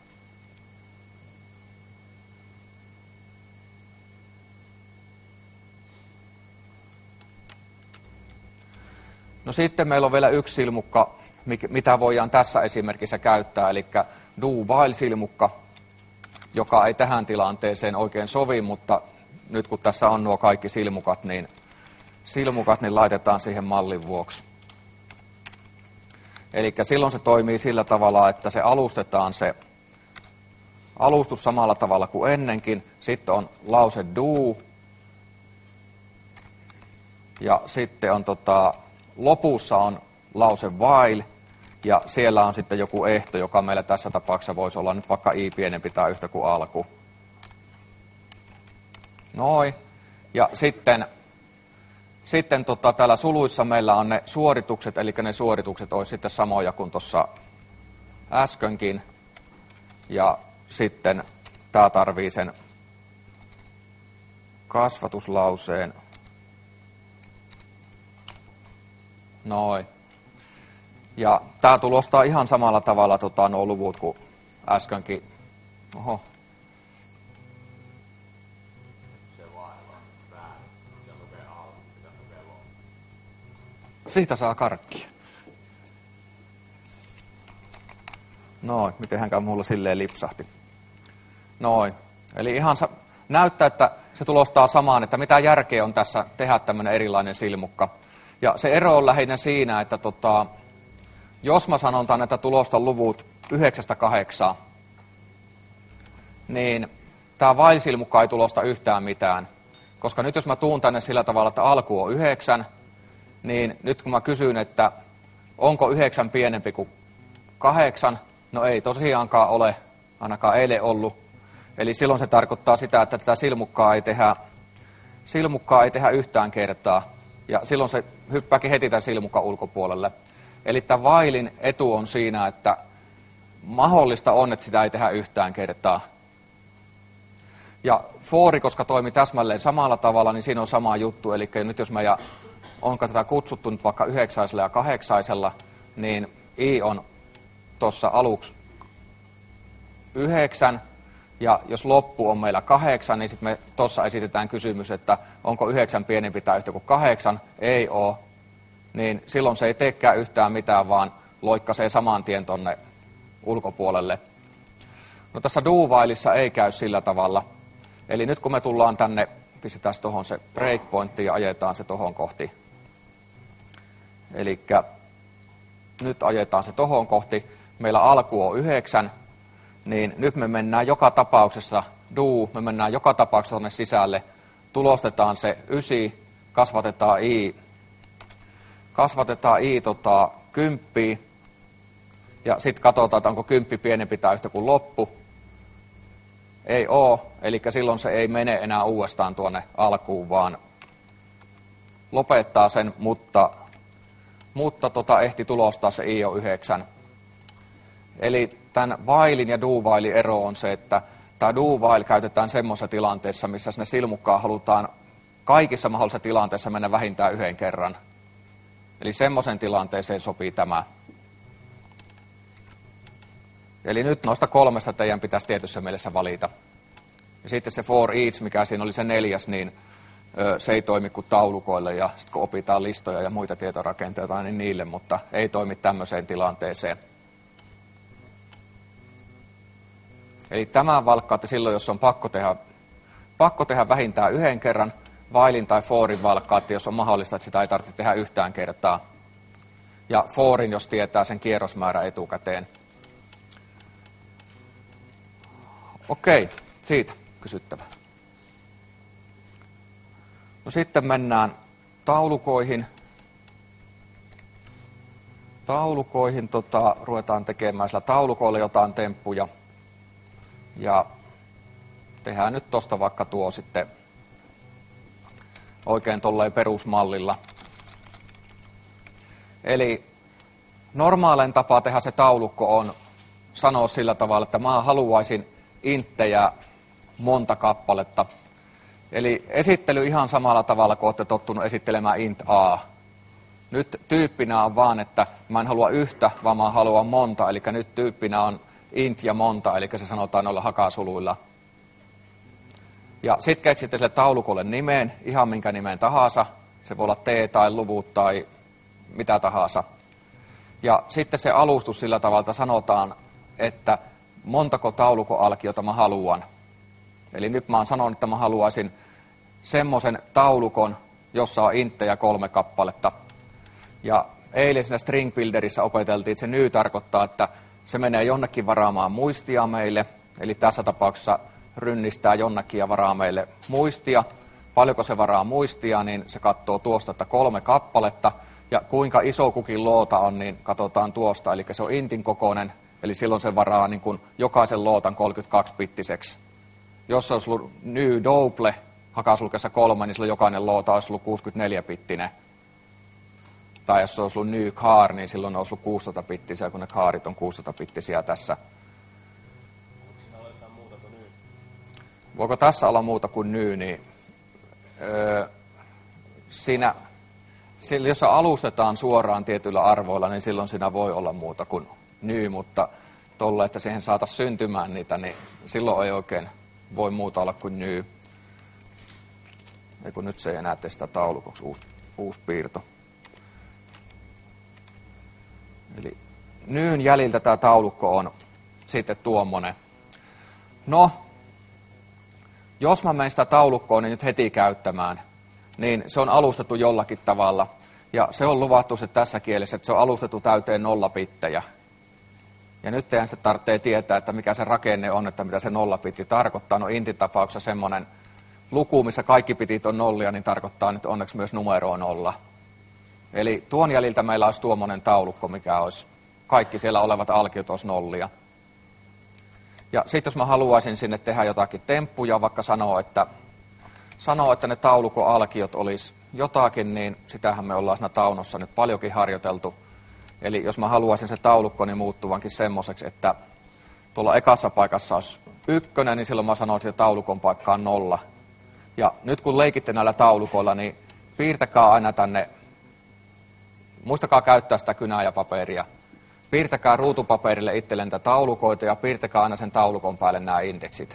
No sitten meillä on vielä yksi silmukka, mitä voidaan tässä esimerkissä käyttää, eli do-while-silmukka, joka ei tähän tilanteeseen oikein sovi, mutta nyt kun tässä on nuo kaikki silmukat, niin laitetaan siihen mallin vuoksi. Eli silloin se toimii sillä tavalla, että se alustetaan se alustus samalla tavalla kuin ennenkin, sitten on lause do, ja sitten on lopussa on lause while, ja siellä on sitten joku ehto, joka meillä tässä tapauksessa voisi olla nyt vaikka i pienempi tai yhtä kuin alku. Noin. Ja sitten täällä suluissa meillä on ne suoritukset, eli ne suoritukset olisi sitten samoja kuin tuossa äskenkin. Ja sitten tämä tarvii sen kasvatuslauseen. Noin. Ja tämä tulostaa ihan samalla tavalla nuo luvut kuin äskenkin. Oho. Siitä saa karkkia. Noin, mitenhänkään mulla silleen lipsahti. Noin, eli ihan näyttää, että se tulostaa samaan, että mitä järkeä on tässä tehdä tämmöinen erilainen silmukka. Ja se ero on lähinnä siinä, että jos mä sanon että tulostan luvut 9-8, niin tämä vail-silmukka ei tulosta yhtään mitään. Koska nyt jos mä tuun tänne sillä tavalla, että alku on 9, niin nyt kun mä kysyn, että onko 9 pienempi kuin 8, no ei tosiaankaan ole, ainakaan eilen ollut. Eli silloin se tarkoittaa sitä, että tätä silmukkaa ei tehdä yhtään kertaa. Ja silloin se hyppääkin heti tämän silmukan ulkopuolelle. Eli tämä vailin etu on siinä, että mahdollista on, että sitä ei tehdä yhtään kertaa. Ja for, koska toimi täsmälleen samalla tavalla, niin siinä on sama juttu. Eli nyt jos onko tätä kutsuttu nyt vaikka 9 ja 8, niin i on tuossa aluksi 9, ja jos loppu on meillä 8, niin sitten me tuossa esitetään kysymys, että onko 9 pienempi tai yhtä kuin 8, ei ole, niin silloin se ei teekään yhtään mitään, vaan loikkaisee saman tien tonne ulkopuolelle. No tässä do-whileissa ei käy sillä tavalla, eli nyt kun me tullaan tänne, pistetään tuohon se breakpointti ja ajetaan se tuohon kohti. Eli nyt ajetaan se tuohon kohti, meillä alku on 9, niin nyt me mennään joka tapauksessa, me mennään joka tapauksessa tuonne sisälle, tulostetaan se 9, kasvatetaan i 10, ja sitten katsotaan, että onko 10 pienempi tai yhtä kuin loppu. Ei ole, eli silloin se ei mene enää uudestaan tuonne alkuun, vaan lopettaa sen, mutta ehti tulostaa se i on 9. Eli tämän whilein ja do-whilein ero on se, että tämä do-while käytetään semmoisessa tilanteessa, missä sinne silmukkaan halutaan kaikissa mahdollisissa tilanteissa mennä vähintään yhden kerran. Eli semmoisen tilanteeseen sopii tämä. Eli nyt noista 3 teidän pitäisi tietyssä mielessä valita. Ja sitten se for each, mikä siinä oli se 4, niin se ei toimi kuin taulukoille ja sitten kun opitaan listoja ja muita tietorakenteita, niin niille, mutta ei toimi tämmöiseen tilanteeseen. Eli tämän valkkaatte silloin, jos on pakko tehdä vähintään yhden kerran, whilein tai forin valkkaatte, jos on mahdollista, että sitä ei tarvitse tehdä yhtään kertaa. Ja forin, jos tietää sen kierrosmäärä etukäteen. Okei, siitä kysyttävä. No sitten mennään taulukoihin. Ruvetaan tekemään sillä taulukoilla jotain temppuja. Ja tehdään nyt tuosta vaikka tuo sitten oikein tolleen perusmallilla. Eli normaalein tapa tehdä se taulukko on sanoa sillä tavalla, että mä haluaisin inttejä monta kappaletta. Eli esittely ihan samalla tavalla, kun olette tottunut esittelemään int a. Nyt tyyppinä on vaan, että mä en halua yhtä, vaan mä haluan monta. Eli nyt tyyppinä on int ja monta, eli se sanotaan noilla hakasuluilla. Ja sitten keksitte sille taulukolle nimeen, ihan minkä nimen tahansa. Se voi olla t tai luvut tai mitä tahansa. Ja sitten se alustus sillä tavalla sanotaan, että montako taulukoalkiota mä haluan. Eli nyt mä oon sanonut, että mä haluaisin semmoisen taulukon, jossa on inttejä 3 kappaletta. Ja eilen siinä String Builderissa opeteltiin, että se new tarkoittaa, että se menee jonnekin varaamaan muistia meille. Eli tässä tapauksessa rynnistää jonnekin ja varaa meille muistia. Paljonko se varaa muistia, niin se katsoo tuosta, että 3 kappaletta. Ja kuinka iso kukin loota on, niin katsotaan tuosta. Eli se on intin kokoinen, eli silloin se varaa niin kuin jokaisen lootan 32-bittiseksi. Jos se olisi ollut new double, hakasulkeessa 3, niin silloin jokainen loota olisi ollut 64-bittinen. Tai jos se olisi ollut new car, niin silloin ne olisi ollut 16-bittisiä, kun ne kaarit on 16-bittisiä tässä. Voiko tässä olla muuta kuin new, niin siinä, jos alustetaan suoraan tietyillä arvoilla, niin silloin siinä voi olla muuta kuin new, mutta tolle, että siihen saataisiin syntymään niitä, niin silloin ei oikein voi muuta olla kuin new. Eiku nyt se ei enää tee sitä taulukoksi, uusi piirto. Eli nyyn jäljiltä tämä taulukko on sitten tuommoinen. No, jos mä menen sitä taulukkoa niin nyt heti käyttämään, niin se on alustettu jollakin tavalla. Ja se on luvattu se tässä kielessä, että se on alustettu täyteen 0 bittejä. Ja nyt teidän se tarvitsee tietää, että mikä se rakenne on, että mitä se 0 bitti tarkoittaa. No intin tapauksessa semmoinen luku, missä kaikki bitit on nollia, niin tarkoittaa nyt onneksi myös numeroa 0. Eli tuon jäljiltä meillä olisi tuommoinen taulukko, mikä olisi kaikki siellä olevat alkiot olisi nollia. Ja sitten jos mä haluaisin sinne tehdä jotakin temppuja, vaikka sanoa, että ne taulukon alkiot olisi jotakin, niin sitähän me ollaan siinä taunossa nyt paljonkin harjoiteltu. Eli jos mä haluaisin se taulukkoni muuttuvankin semmoiseksi, että tuolla ekassa paikassa olisi 1, niin silloin mä sanoisin, että taulukon paikka on 0. Ja nyt kun leikitte näillä taulukoilla, niin piirtäkää aina tänne, muistakaa käyttää sitä kynää ja paperia. Piirtäkää ruutupaperille itselle niitä taulukoita ja piirtäkää aina sen taulukon päälle nämä indeksit.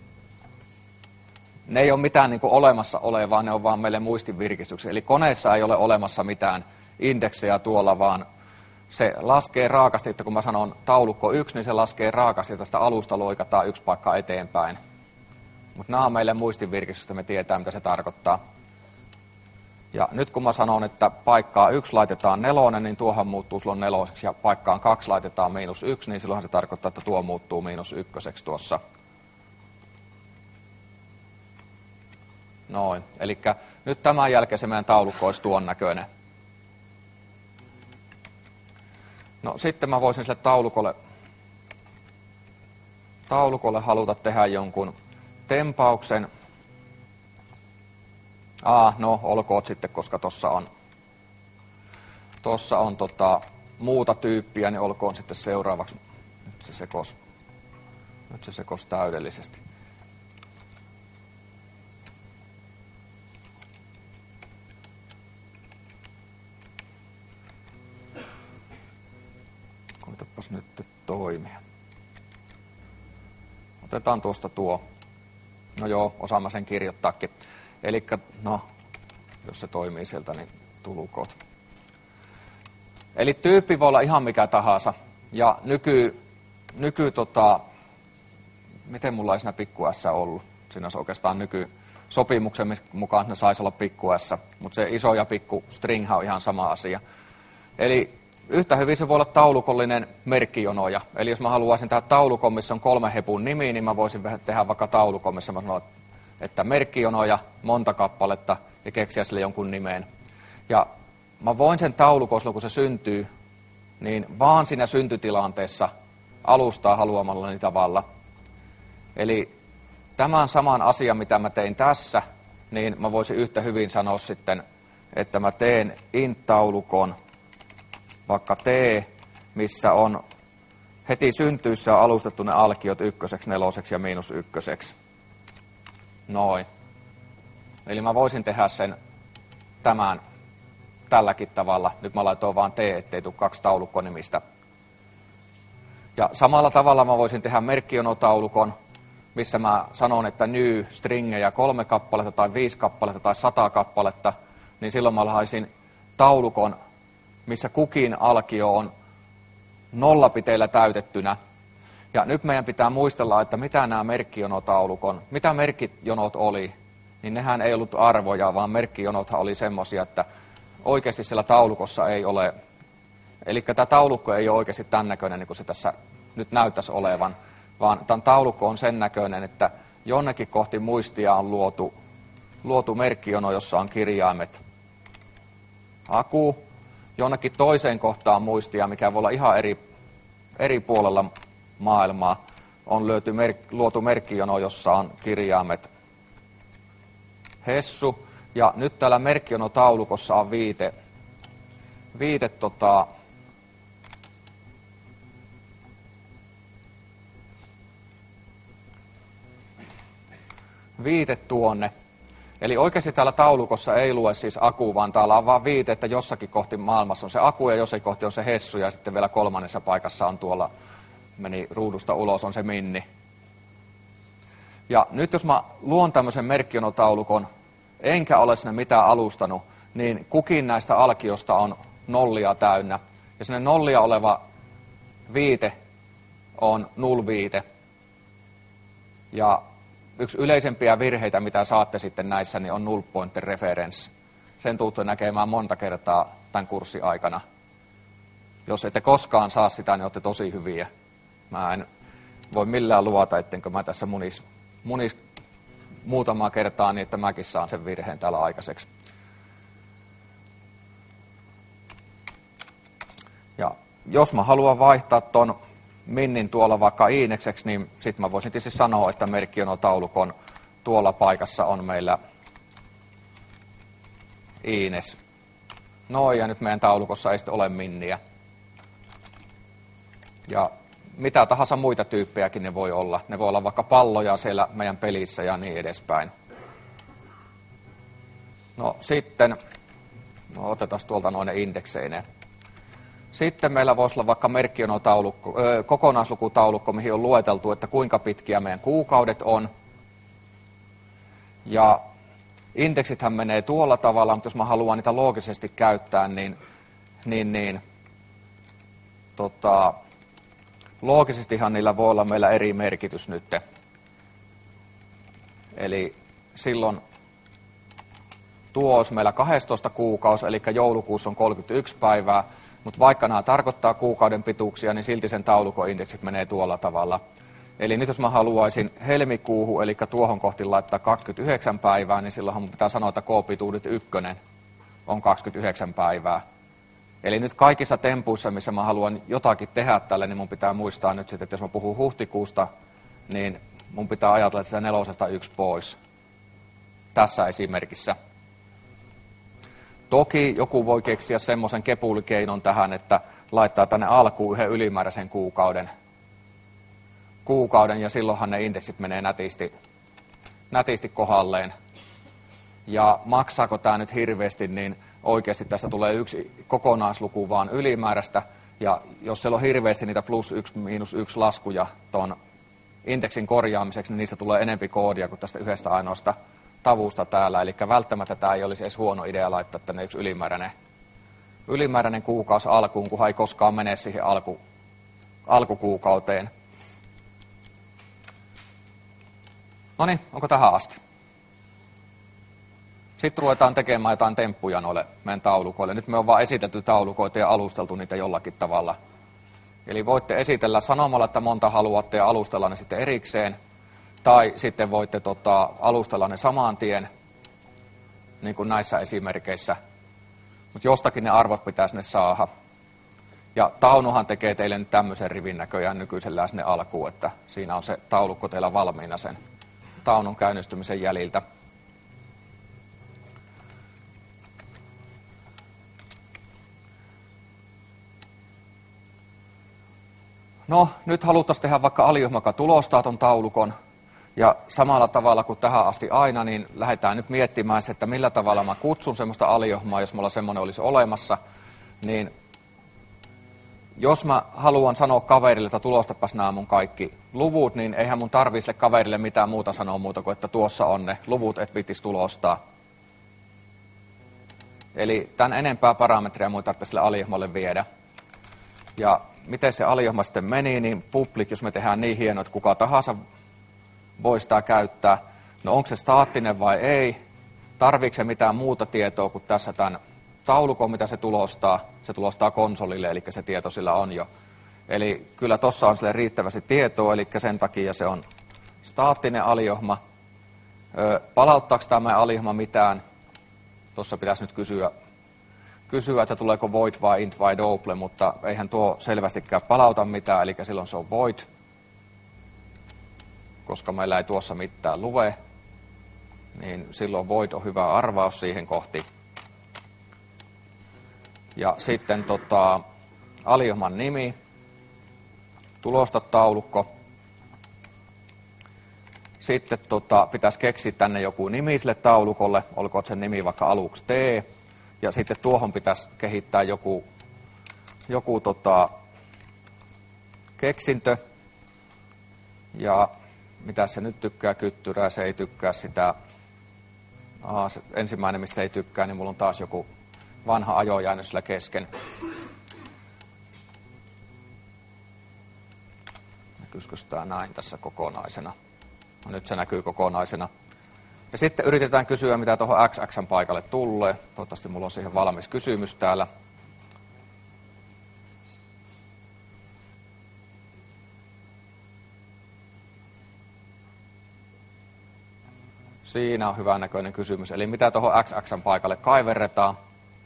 Ne ei ole mitään niin kuin olemassa olevaa, ne on vaan meille muistinvirkistyksiä. Eli koneessa ei ole olemassa mitään indeksejä tuolla, vaan se laskee raakasti, että kun mä sanon taulukko 1, niin se laskee raakasti ja tästä alusta loikataan 1 paikka eteenpäin. Mutta nämä on meille muistinvirkistykset, me tietää mitä se tarkoittaa. Ja nyt kun mä sanon, että paikkaan 1 laitetaan 4, niin tuohan muuttuu silloin 4, ja paikkaan 2 laitetaan -1, niin silloinhan se tarkoittaa, että tuo muuttuu -1 tuossa. Noin, eli nyt tämän jälkeen se meidän taulukko olisi tuon näköinen. No sitten mä voisin sille taulukolle haluta tehdä jonkun tempauksen. No olkoot sitten, koska tuossa on muuta tyyppiä, niin olkoon sitten seuraavaksi. Nyt se sekosi täydellisesti. Koitapas nyt toimia. Otetaan tuosta tuo. No joo, osaan mä sen kirjoittaakin. Elikkä, no, jos se toimii sieltä, niin tulukot. Eli tyyppi voi olla ihan mikä tahansa. Ja miten mulla ei siinä pikku S ollut? Siinä olisi oikeastaan nykysopimuksen mukaan ne saisi olla pikku S, mutta se iso ja pikku stringhän on ihan sama asia. Eli yhtä hyvin se voi olla taulukollinen merkkijonoja. Eli jos mä haluaisin tehdä taulukon, missä on 3 hepun nimi, niin mä voisin tehdä vaikka taulukon, missä mä sanon, että merkkijonoja, monta kappaletta ja keksiä sille jonkun nimeen. Ja mä voin sen taulukon, kun se syntyy, niin vaan siinä syntytilanteessa alustaa haluamallani tavalla. Eli tämän saman asian, mitä mä tein tässä, niin mä voisin yhtä hyvin sanoa sitten, että mä teen int-taulukon, vaikka T, missä on heti syntyessä on alustettu ne alkiot 1, 4 ja -1. Noin. Eli mä voisin tehdä sen tämän tälläkin tavalla. Nyt mä laitoin vaan T, ettei tule 2 taulukkonimistä. Ja samalla tavalla mä voisin tehdä merkkijonotaulukon, missä mä sanon, että new stringejä 3 kappaletta tai 5 kappaletta tai 100 kappaletta, niin silloin mä laisin taulukon, missä kukin alkio on 0 biteillä täytettynä. Ja nyt meidän pitää muistella, että mitä nämä merkkijonotaulukon, mitä merkkijonot oli, niin nehän ei ollut arvoja, vaan merkkijonothan oli semmoisia, että oikeasti siellä taulukossa ei ole, eli tämä taulukko ei ole oikeasti tämän näköinen, niin kuin se tässä nyt näyttäisi olevan, vaan tämän taulukko on sen näköinen, että jonnekin kohti muistia on luotu merkkijono, jossa on kirjaimet aku, jonnekin toiseen kohtaan muistia, mikä voi olla ihan eri puolella maailmaa, on luotu merkkijono, jossa on kirjaimet hessu. Ja nyt täällä merkkionotaulukossa on viite tuonne. Eli oikeasti täällä taulukossa ei lue siis aku, vaan täällä on vaan viite, että jossakin kohti maailmassa on se aku ja jossakin kohti on se hessu ja sitten vielä kolmannessa paikassa on tuolla, meni ruudusta ulos, on se minni. Ja nyt jos mä luon tämmöisen merkkionotaulukon, enkä ole sinne mitään alustanut, niin kukin näistä alkiosta on nollia täynnä. Ja sinne nollia oleva viite on null-viite. Ja yksi yleisempiä virheitä, mitä saatte sitten näissä, niin on null pointer reference. Sen tuutte näkemään monta kertaa tämän kurssin aikana. Jos ette koskaan saa sitä, niin olette tosi hyviä. Mä en voi millään luvata, ettenkö mä tässä munis muutamaa kertaa niin, että mäkin saan sen virheen täällä aikaiseksi. Ja jos mä haluan vaihtaa ton minnin tuolla vaikka iinekseksi, niin sitten mä voisin tietysti sanoa, että merkkionotaulukon tuolla paikassa on meillä iines. Noin, ja nyt meidän taulukossa ei sitten ole minniä. Ja mitä tahansa muita tyyppejäkin ne voi olla. Ne voi olla vaikka palloja siellä meidän pelissä ja niin edespäin. No sitten, otetaan tuolta noin indekseineen. Sitten meillä voisi olla vaikka merkkionotaulukko, kokonaislukutaulukko, mihin on lueteltu, että kuinka pitkiä meidän kuukaudet on. Ja indeksithän menee tuolla tavalla, mutta jos mä haluan niitä loogisesti käyttää, niin loogisestihan niillä voi olla meillä eri merkitys nyt. Eli silloin tuo olisi meillä 12 kuukausi, eli joulukuussa on 31 päivää, mutta vaikka nämä tarkoittaa kuukauden pituuksia, niin silti sen taulukoindeksit menee tuolla tavalla. Eli nyt jos mä haluaisin helmikuuhun, eli tuohon kohti laittaa 29 päivää, niin silloinhan mun pitää sanoa, että K-pituudet 1 on 29 päivää. Eli nyt kaikissa tempuissa, missä mä haluan jotakin tehdä tälle, niin mun pitää muistaa nyt sitten, että jos mä puhun huhtikuusta, niin mun pitää ajatella, että sitä 4 1 pois. Tässä esimerkissä. Toki joku voi keksiä semmoisen kepulikeinon tähän, että laittaa tänne alkuun yhden ylimääräisen kuukauden ja silloinhan ne indeksit menee nätisti kohdalleen. Ja maksaako tämä nyt hirveästi, niin oikeasti tästä tulee yksi kokonaisluku vaan ylimääräistä. Ja jos siellä on hirveästi niitä +1, -1 laskuja tuon indeksin korjaamiseksi, niin niistä tulee enempi koodia kuin tästä yhdestä ainoasta tavusta täällä. Eli välttämättä tämä ei olisi edes huono idea laittaa tänne yksi ylimääräinen kuukausi alkuun, kunhan ei koskaan mene siihen alkukuukauteen. No niin, onko tähän asti? Sitten ruvetaan tekemään jotain temppuja noille meidän taulukoille. Nyt me on vaan esitelty taulukoita ja alusteltu niitä jollakin tavalla. Eli voitte esitellä sanomalla, että monta haluatte ja alustella ne sitten erikseen. Tai sitten voitte alustella ne saman tien, niin kuin näissä esimerkkeissä. Mutta jostakin ne arvot pitää sinne saada. Ja Taunuhan tekee teille nyt tämmöisen rivin näköjään nykyisellään sinne alkuun, että siinä on se taulukko teillä valmiina sen Taunun käynnistymisen jäljiltä. No, nyt haluttaisiin tehdä vaikka alijohma, joka tulostaa ton taulukon. Ja samalla tavalla kuin tähän asti aina, niin lähdetään nyt miettimään se, että millä tavalla mä kutsun semmoista alijohmaa, jos mulla semmoinen olisi olemassa. Niin jos mä haluan sanoa kaverille, että tulostapas nämä mun kaikki luvut, niin eihän mun tarvitse sille kaverille mitään muuta sanoa muuta kuin, että tuossa on ne luvut, et viittis tulostaa. Eli tämän enempää parametria mun tarvitsee sille alijohmalle viedä. Ja miten se alijohma sitten meni, niin public, jos me tehdään niin hieno, että kuka tahansa voi sitä käyttää. No onko se staattinen vai ei? Tarviiko se mitään muuta tietoa kuin tässä tämän taulukon, mitä se tulostaa? Se tulostaa konsolille, eli se tieto sillä on jo. Eli kyllä tuossa on sille riittävästi tietoa, eli sen takia se on staattinen alijohma. Palauttaako tämä alijohma mitään? Tuossa pitäisi nyt kysyä, että tuleeko void vai int vai double, mutta eihän tuo selvästikään palauta mitään, eli silloin se on void, koska meillä ei tuossa mitään lue. niin silloin void on hyvä arvaus siihen kohti. Ja sitten aliohman nimi, tulosta taulukko. Sitten pitäisi keksiä tänne joku nimi sille taulukolle, olkoon sen nimi vaikka aluksi T. Ja sitten tuohon pitäisi kehittää joku keksintö. Ja mitä se nyt tykkää kyttyrää, se ei tykkää sitä. Se ensimmäinen, mistä ei tykkää, niin mulla on taas joku vanha ajo jäänyt sillä kesken. Näkyisikö tämä näin tässä kokonaisena? No, nyt se näkyy kokonaisena. Ja sitten yritetään kysyä, mitä tuohon XX:n paikalle tulee. Toivottavasti mulla on siihen valmis kysymys täällä. Siinä on hyvän näköinen kysymys. Eli mitä tuohon XX:n paikalle kaiverretaan?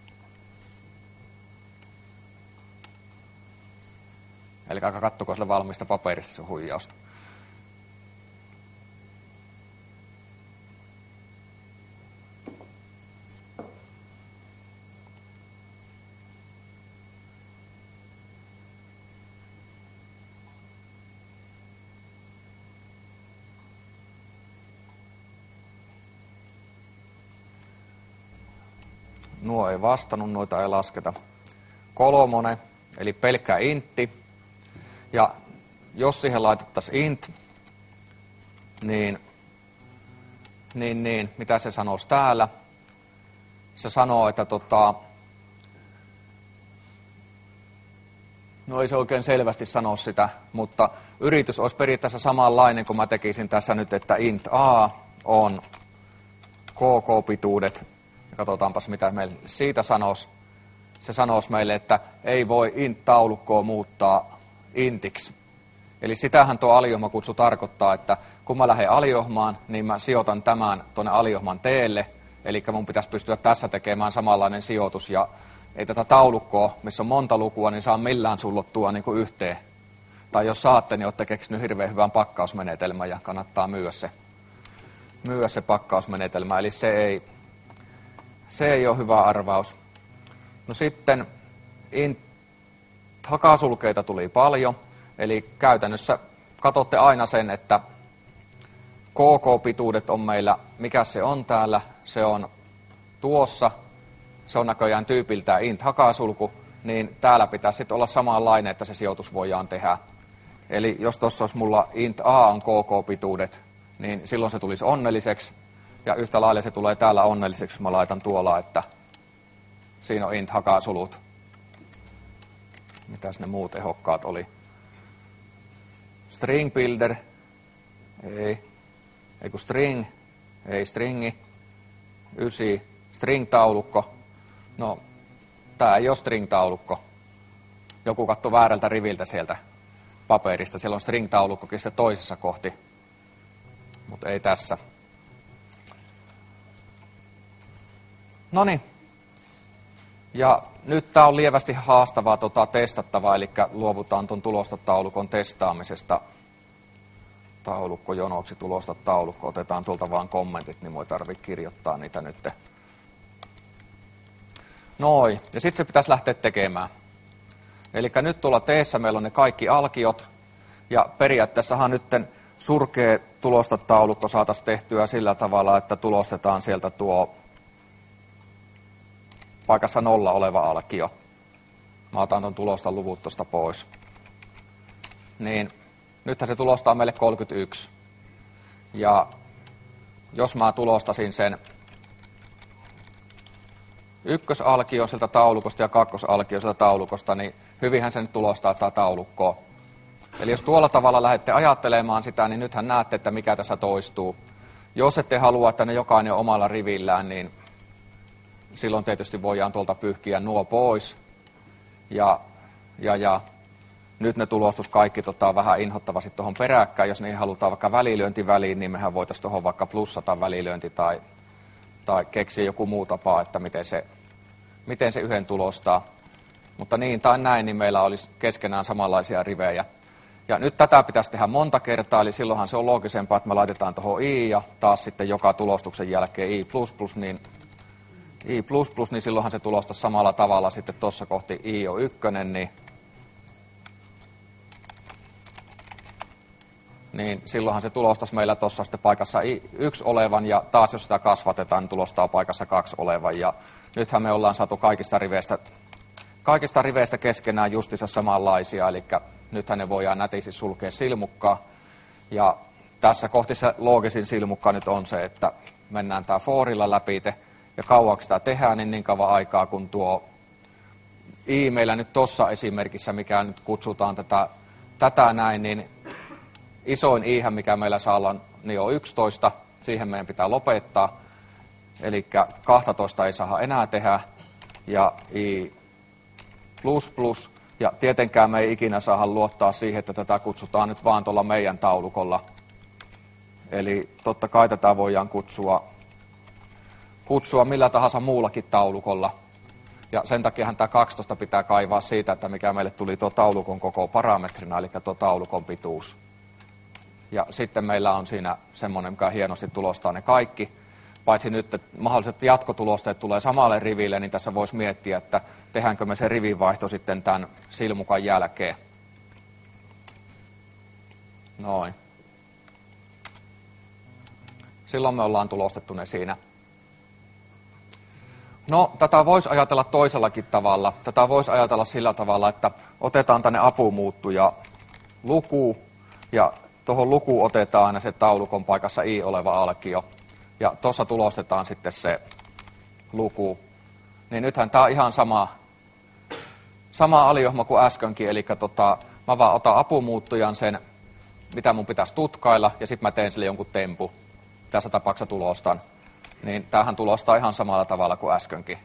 Eli katsoko sille valmista paperista se huijausta. Nuo ei vastannut, noita ei lasketa. 3, eli pelkkä intti. Ja jos siihen laitettaisiin int, niin mitä se sanoisi täällä? Se sanoo, että no ei se oikein selvästi sano sitä, mutta yritys olisi periaatteessa samanlainen kuin mä tekisin tässä nyt, että int a on kk-pituudet. Ja katsotaanpas mitä meille siitä sanoisi. Se sanoisi meille, että ei voi int-taulukkoa muuttaa intiksi. Eli sitähän tuo aliohmakutsu tarkoittaa, että kun mä lähden aliohmaan, niin mä sijoitan tämän tuonne aliohman teelle. Eli mun pitäisi pystyä tässä tekemään samanlainen sijoitus. Ja ei tätä taulukkoa, missä on monta lukua, niin saa millään sullottua niin kuin yhteen. Tai jos saatte, niin olette keksinyt hirveän hyvän pakkausmenetelmän ja kannattaa myydä se pakkausmenetelmä. Eli se ei ole hyvä arvaus. No sitten hakasulkeita tuli paljon, eli käytännössä katsotte aina sen, että KK-pituudet on meillä, mikä se on täällä, se on tuossa, se on näköjään tyypiltään int hakasulku, niin täällä pitäisi sitten olla samanlainen, että se sijoitus voidaan tehdä. Eli jos tuossa olisi mulla int a on KK-pituudet, niin silloin se tulisi onnelliseksi, ja yhtä lailla se tulee täällä onnelliseksi, jos mä laitan tuolla, että siinä on int hakasulut. Mitäs ne muut tehokkaat oli? String builder, ei kun string, ei stringi, 9, string-taulukko. No, tää ei ole string-taulukko. Joku katsoi väärältä riviltä sieltä paperista. Siellä on string-taulukkokin se toisessa kohti, mutta ei tässä. Noniin. Ja nyt tämä on lievästi haastavaa testattavaa, eli luovutaan tuon tulosta-taulukon testaamisesta. Taulukko jonoksi, tulosta-taulukko. Otetaan tuolta vaan kommentit, niin voi tarvitse kirjoittaa niitä nyt. Noin, ja sitten se pitäisi lähteä tekemään. Eli nyt tuolla teessä meillä on ne kaikki alkiot, ja periaatteessahan nyt surkea tulosta-taulukko saataisiin tehtyä sillä tavalla, että tulostetaan sieltä tuo paikassa 0 oleva alkio. Mä otan tuon tulostan luvut tuosta pois. Niin, nythän se tulostaa meille 31. Ja jos mä tulostasin sen ykkösalkion sieltä taulukosta ja kakkosalkion sieltä taulukosta, niin hyvinhän se nyt tulostaa tätä taulukkoa. Eli jos tuolla tavalla lähdette ajattelemaan sitä, niin nythän näette, että mikä tässä toistuu. Jos ette halua, että ne jokainen on omalla rivillään, niin silloin tietysti voidaan tuolta pyyhkiä nuo pois. Ja nyt ne tulostus kaikki vähän inhottavasti tuohon peräkkäin. Jos niihin halutaan vaikka välilyönti väliin, niin mehän voitaisiin tuohon vaikka plussata välilyönti tai keksiä joku muu tapa, että miten se yhden tulostaa. Mutta niin tai näin, niin meillä olisi keskenään samanlaisia rivejä. Ja nyt tätä pitäisi tehdä monta kertaa, eli silloinhan se on loogisempaa, että me laitetaan tuohon i ja taas sitten joka tulostuksen jälkeen i++, niin silloinhan se tulostaisi samalla tavalla sitten tuossa kohti i on 1, niin silloinhan se tulostaisi meillä tuossa sitten paikassa 1 olevan, ja taas jos sitä kasvatetaan, niin tulostaa paikassa 2 olevan. Ja nythän me ollaan saatu kaikista riveistä keskenään justiinsa samanlaisia, eli nythän ne voidaan nätisti sulkea silmukkaa. Ja tässä kohti se loogisin silmukka nyt on se, että mennään tää forilla läpite, ja kauanko sitä tehdään, niin kauan aikaa, kun tuo i meillä nyt tuossa esimerkissä, mikä nyt kutsutaan tätä näin, niin isoin i-hän, mikä meillä saa olla, niin on 11. Siihen meidän pitää lopettaa. Eli 12 ei saa enää tehdä. Ja i++. Ja tietenkään me ei ikinä saada luottaa siihen, että tätä kutsutaan nyt vaan tuolla meidän taulukolla. Eli totta kai tätä voidaan kutsua millä tahansa muullakin taulukolla. Ja sen takiahan tämä 12 pitää kaivaa siitä, että mikä meille tuli tuo taulukon koko parametrina, eli tuo taulukon pituus. Ja sitten meillä on siinä semmoinen, mikä hienosti tulostaa ne kaikki. Paitsi nyt, että mahdolliset jatkotulosteet tulee samalle riville, niin tässä voisi miettiä, että tehdäänkö me se rivinvaihto sitten tämän silmukan jälkeen. Noin. Silloin me ollaan tulostettu ne siinä. No, tätä voisi ajatella toisellakin tavalla. Tätä voisi ajatella sillä tavalla, että otetaan tänne apumuuttuja luku, ja tuohon lukuun otetaan aina se taulukon paikassa i oleva alkio. Ja tuossa tulostetaan sitten se luku. Niin nythän tämä on ihan sama aliohma kuin äskenkin. Eli mä vaan otan apumuuttujan sen, mitä mun pitäisi tutkailla, ja sitten mä teen sille jonkun tempu. Tässä tapauksessa tulostan. Niin tämähän tulostaa ihan samalla tavalla kuin äskenkin.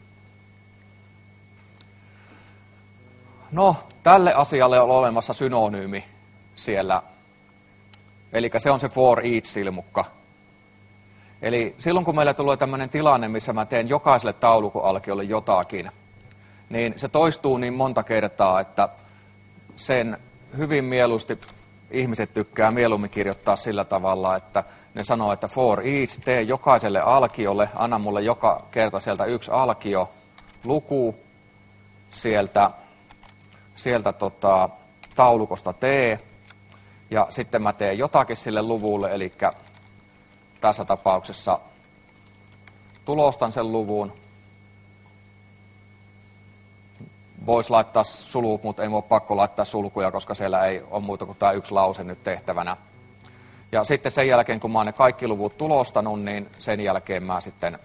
No, tälle asialle on olemassa synonyymi siellä. Eli se on se for each-silmukka. Eli silloin kun meillä tulee tämmöinen tilanne, missä mä teen jokaiselle taulukoalkiolle jotakin, niin se toistuu niin monta kertaa, että sen hyvin mieluusti ihmiset tykkää mieluummin kirjoittaa sillä tavalla, että ne sanoo, että for each, tee jokaiselle alkiolle, anna mulle joka kerta sieltä yksi alkio, luku sieltä taulukosta tee, ja sitten mä teen jotakin sille luvulle, eli tässä tapauksessa tulostan sen luvun. Voisi laittaa sulut, mutta ei ole pakko laittaa sulkuja, koska siellä ei ole muuta kuin tämä yksi lause nyt tehtävänä. Ja sitten sen jälkeen, kun mä oon ne kaikki luvut tulostanut, niin sen jälkeen mä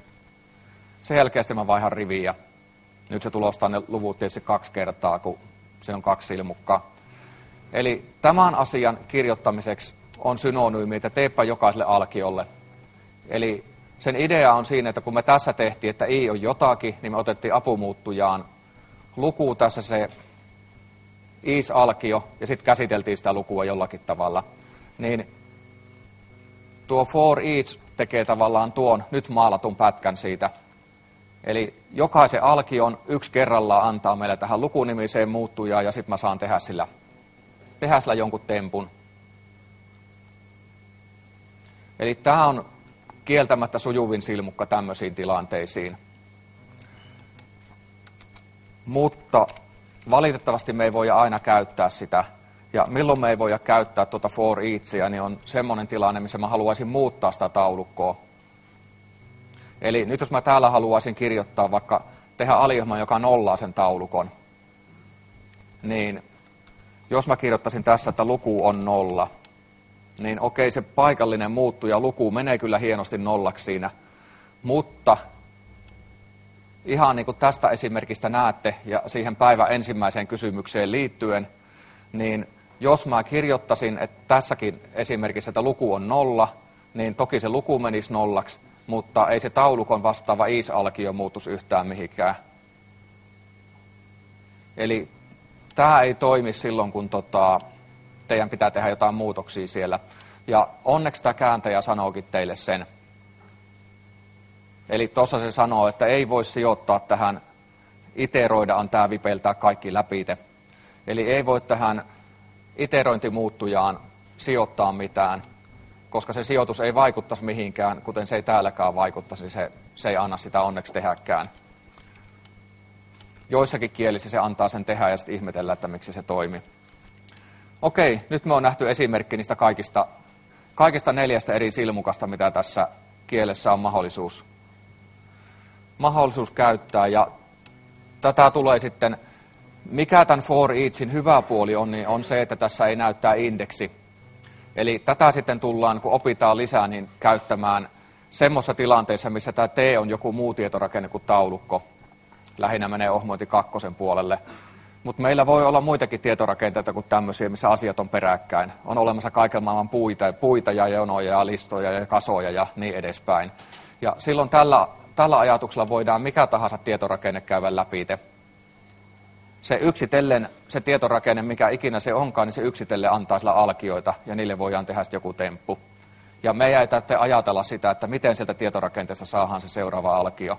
vaihan riviä. Nyt se tulostaa ne luvut tietysti 2 kertaa, kun siinä on 2 silmukkaa. Eli tämän asian kirjoittamiseksi on synonyymi, että teepä jokaiselle alkiolle. Eli sen idea on siinä, että kun me tässä tehtiin, että i on jotakin, niin me otettiin apumuuttujaan luku tässä se is-alkio, ja sitten käsiteltiin sitä lukua jollakin tavalla. Niin tuo for each tekee tavallaan tuon nyt maalatun pätkän siitä. Eli jokaisen alkion yksi kerrallaan antaa meille tähän lukunimiseen muuttujaan, ja sitten mä saan tehdä sillä jonkun tempun. Eli tämä on kieltämättä sujuvin silmukka tämmöisiin tilanteisiin. Mutta valitettavasti me ei voida aina käyttää sitä. Ja milloin me ei voida käyttää tuota for eachia, niin on semmoinen tilanne, missä mä haluaisin muuttaa sitä taulukkoa. Eli nyt jos mä täällä haluaisin kirjoittaa vaikka tehdä aliohman, joka nollaa sen taulukon, niin jos mä kirjoittaisin tässä, että luku on 0, niin okei, se paikallinen muuttuja luku menee kyllä hienosti nollaksi siinä, mutta ihan niin kuin tästä esimerkistä näette ja siihen päivän ensimmäiseen kysymykseen liittyen, niin jos mä kirjoittaisin, että tässäkin esimerkissä, että luku on 0, niin toki se luku menisi nollaksi, mutta ei se taulukon vastaava is-alkio muutus yhtään mihinkään. Eli tämä ei toimi silloin, kun teidän pitää tehdä jotain muutoksia siellä. Ja onneksi tämä kääntäjä sanookin teille sen. Eli tuossa se sanoo, että ei voi sijoittaa tähän, iteroida on tämä vipeltää kaikki läpite. Eli ei voi tähän iterointimuuttujaan sijoittaa mitään, koska se sijoitus ei vaikuttaisi mihinkään, kuten se ei täälläkään vaikuttaisi, se ei anna sitä onneksi tehäkään. Joissakin kielissä se antaa sen tehdä ja sitten ihmetellä, että miksi se toimii. Okei, nyt me on nähty esimerkki niistä kaikista 4 eri silmukasta, mitä tässä kielessä on mahdollisuus käyttää. Ja tätä tulee sitten, mikä tämän for eachin hyvä puoli on, niin on se, että tässä ei näyttää indeksi. Eli tätä sitten tullaan, kun opitaan lisää, niin käyttämään semmoisessa tilanteessa, missä tämä T on joku muu tietorakenne kuin taulukko. Lähinnä menee ohmointi 2 puolelle. Mutta meillä voi olla muitakin tietorakenteita kuin tämmöisiä, missä asiat on peräkkäin. On olemassa kaiken maailman puita ja jonoja ja listoja ja kasoja ja niin edespäin. Ja silloin tällä ajatuksella voidaan mikä tahansa tietorakenne käydä läpi. Se yksitellen, se tietorakenne, mikä ikinä se onkaan, niin se yksitellen antaa sillä alkioita ja niille voidaan tehdä joku temppu. Ja meidän ei tarvitse ajatella sitä, että miten sieltä tietorakenteesta saadaan se seuraava alkio.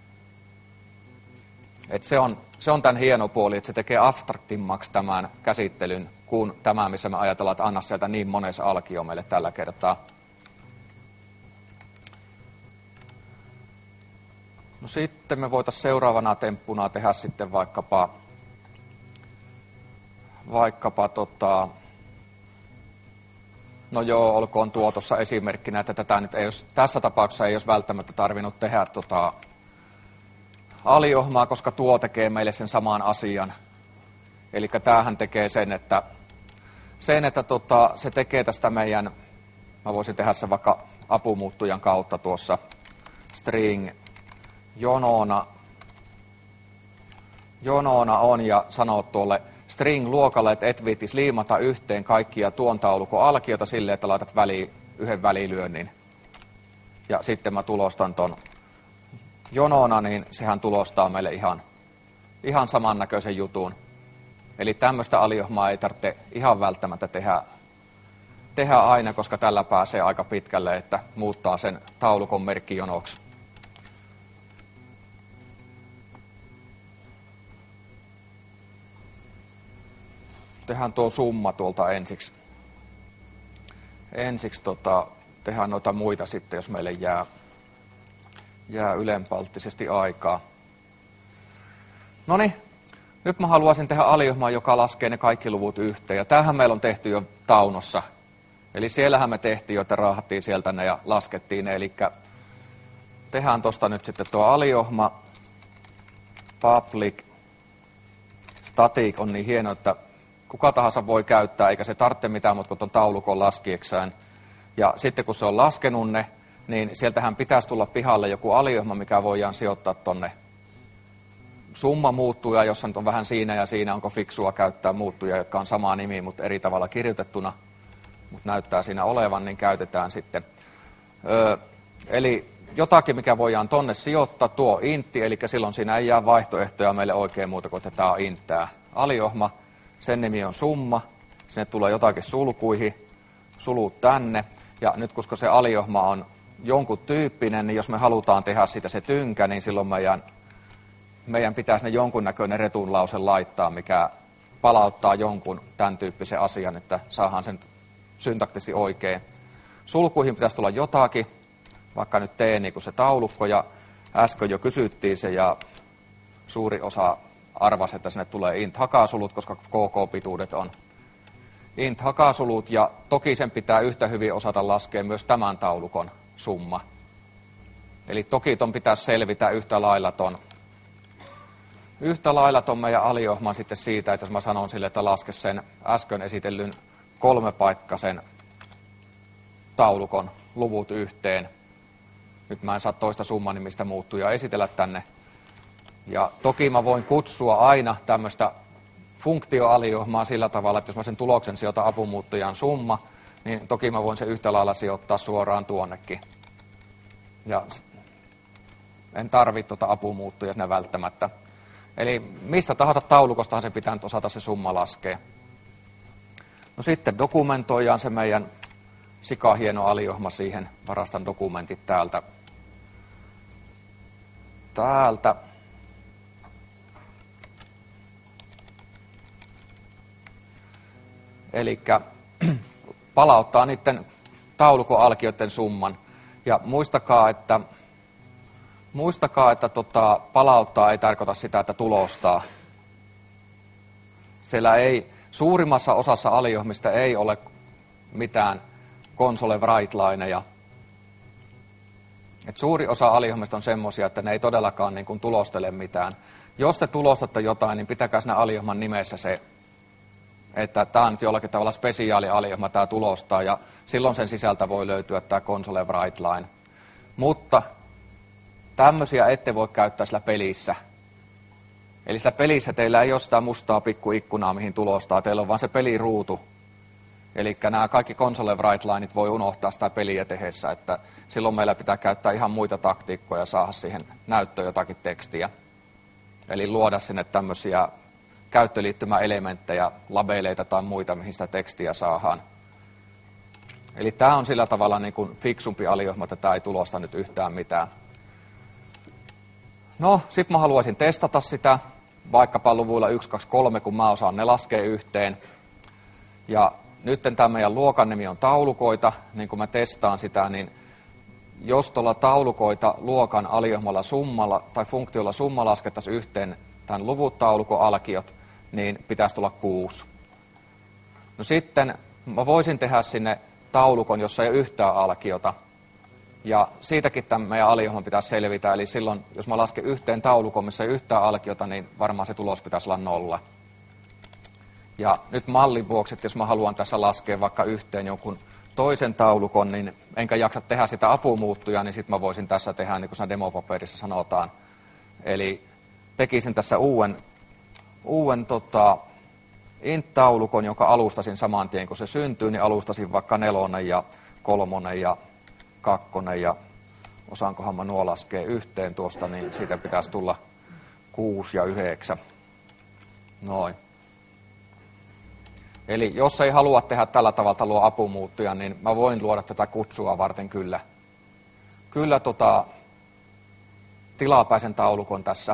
Et se on tämän hieno puoli, että se tekee abstraktimmaksi tämän käsittelyn kuin tämä, missä me ajatellaan, että anna sieltä niin monessa alkio meille tällä kertaa. No sitten me voitaisiin seuraavana temppuna tehdä sitten vaikkapa no joo, olkoon tuo tuossa esimerkkinä, että tätä nyt ei olisi, tässä tapauksessa ei olisi välttämättä tarvinnut tehdä aliohmaa, koska tuo tekee meille sen saman asian. Eli tämähän tekee sen, että se tekee tästä meidän, mä voisin tehdä sen vaikka apumuuttujan kautta tuossa string jonona on ja sanoo tuolle string-luokalle, että et viittis liimata yhteen kaikkia tuon taulukon alkiota silleen, että laitat yhden välilyönnin. Ja sitten mä tulostan ton jonona, niin sehän tulostaa meille ihan samannäköisen jutun. Eli tämmöistä aliohmaa ei tarvitse ihan välttämättä tehdä aina, koska tällä pääsee aika pitkälle, että muuttaa sen taulukon merkki jonoksi. Tehdään tuo summa tuolta ensiksi. Tehdään noita muita sitten, jos meille jää ylenpalttisesti aikaa. Noniin, nyt mä haluaisin tehdä aliohmaa, joka laskee ne kaikki luvut yhteen. Ja tämähän meillä on tehty jo Taunossa. Eli siellähän me tehtiin jo, että raahattiin sieltä ne ja laskettiin ne. Eli tehdään tuosta nyt sitten tuo aliohma. Public static on niin hieno, että kuka tahansa voi käyttää, eikä se tarvitse mitään, mutta kun tuon taulukon laskieksään. Ja sitten kun se on laskenut ne, niin sieltähän pitäisi tulla pihalle joku aliohma, mikä voidaan sijoittaa tonne. Summa muuttuja, jossa nyt on vähän siinä ja siinä, onko fiksua käyttää muuttuja, jotka on samaa nimi, mutta eri tavalla kirjoitettuna, mutta näyttää siinä olevan, niin käytetään sitten. Eli jotakin, mikä voidaan tonne sijoittaa, tuo intti, eli silloin siinä ei jää vaihtoehtoja meille oikein muuta kuin, että tämä on inttää aliohma. Sen nimi on summa, sinne tulee jotakin sulkuihin, sulut tänne, ja nyt koska se aliohma on jonkun tyyppinen, niin jos me halutaan tehdä siitä se tynkä, niin silloin meidän pitäisi ne jonkunnäköinen retunlause laittaa, mikä palauttaa jonkun tämän tyyppisen asian, että saadaan sen syntaktisesti oikein. Sulkuihin pitäisi tulla jotakin, vaikka nyt niin kuin se taulukko, ja äsken jo kysyttiin se, ja suuri osa arvasi, että sinne tulee int hakasulut, koska kk-pituudet on int hakasulut, ja toki sen pitää yhtä hyvin osata laskea myös tämän taulukon summa. Eli toki ton pitäisi selvitä yhtä lailla ton meidän aliohman sitten siitä, että jos mä sanon sille, että laske sen äsken esitellyn 3-paikkaisen taulukon luvut yhteen. Nyt mä en saa toista summanimistä muuttuja esitellä tänne. Ja toki mä voin kutsua aina tämmöistä funktioaliohmaa sillä tavalla, että jos mä sen tuloksen sijoitan apumuuttujan summa, niin toki mä voin sen yhtä lailla sijoittaa suoraan tuonnekin. Ja en tarvitse apumuuttuja sinne välttämättä. Eli mistä tahansa taulukostahan se pitää nyt osata se summa laskea. No sitten dokumentoidaan se meidän sikahieno aliohma siihen. Varastan dokumentit täältä. Eli palauttaa niiden taulukoalkioiden summan. Ja muistakaa, että palauttaa ei tarkoita sitä, että tulostaa. Siellä ei, suurimmassa osassa aliohjelmista ei ole mitään console write-lineja. Et suuri osa aliohjelmista on semmoisia, että ne ei todellakaan niin kuin tulostele mitään. Jos te tulostatte jotain, niin pitäkää siinä aliohjelman nimessä se, että tämä on nyt jollakin tavalla spesiaali aliohjelma, tämä tulostaa, ja silloin sen sisältä voi löytyä tämä console write-line. Mutta tämmöisiä ette voi käyttää sillä pelissä. Eli sillä pelissä teillä ei ole sitä mustaa pikkuikkunaa, mihin tulostaa, teillä on vaan se peliruutu. Eli nämä kaikki console write-lineit voi unohtaa sitä peliä tehdessä, että silloin meillä pitää käyttää ihan muita taktiikkoja ja saada siihen näyttöön jotakin tekstiä. Eli luoda sinne tämmöisiä käyttöliittymäelementtejä, labeleita tai muita, mihin sitä tekstiä saadaan. Eli tämä on sillä tavalla niin kuin fiksumpi aliohjelma, että tämä ei tulosta nyt yhtään mitään. No, sitten mä haluaisin testata sitä, vaikkapa luvuilla 1, 2, 3, kun mä osaan ne laskea yhteen. Ja nyt tämä meidän luokan nimi on taulukoita, niin kun mä testaan sitä, niin jos tuolla taulukoita luokan aliohjelmalla summalla tai funktiolla summa laskettaisiin yhteen tämän luvut-taulukon alkiot, niin pitäisi tulla 6. No sitten mä voisin tehdä sinne taulukon, jossa ei ole yhtään alkiota. Ja siitäkin tämän meidän aliohjelman pitäisi selvitä, eli silloin jos mä lasken yhteen taulukon, missä ei yhtään alkiota, niin varmaan se tulos pitäisi olla 0. Ja nyt mallin vuoksi, että jos mä haluan tässä laskea vaikka yhteen jonkun toisen taulukon, niin enkä jaksa tehdä sitä apumuuttuja, niin sitten mä voisin tässä tehdä, niin kuin siinä demopaperissa sanotaan. Eli tekisin tässä uuden int-taulukon, jonka alustasin saman tien, kun se syntyy, niin alustasin vaikka 4 ja 3 ja 2, ja osaankohan mä nuo laskea yhteen tuosta, niin siitä pitäisi tulla 6 ja 9. Noin. Eli jos ei halua tehdä tällä tavalla luo apumuuttuja, niin mä voin luoda tätä kutsua varten kyllä tilapäisen taulukon tässä.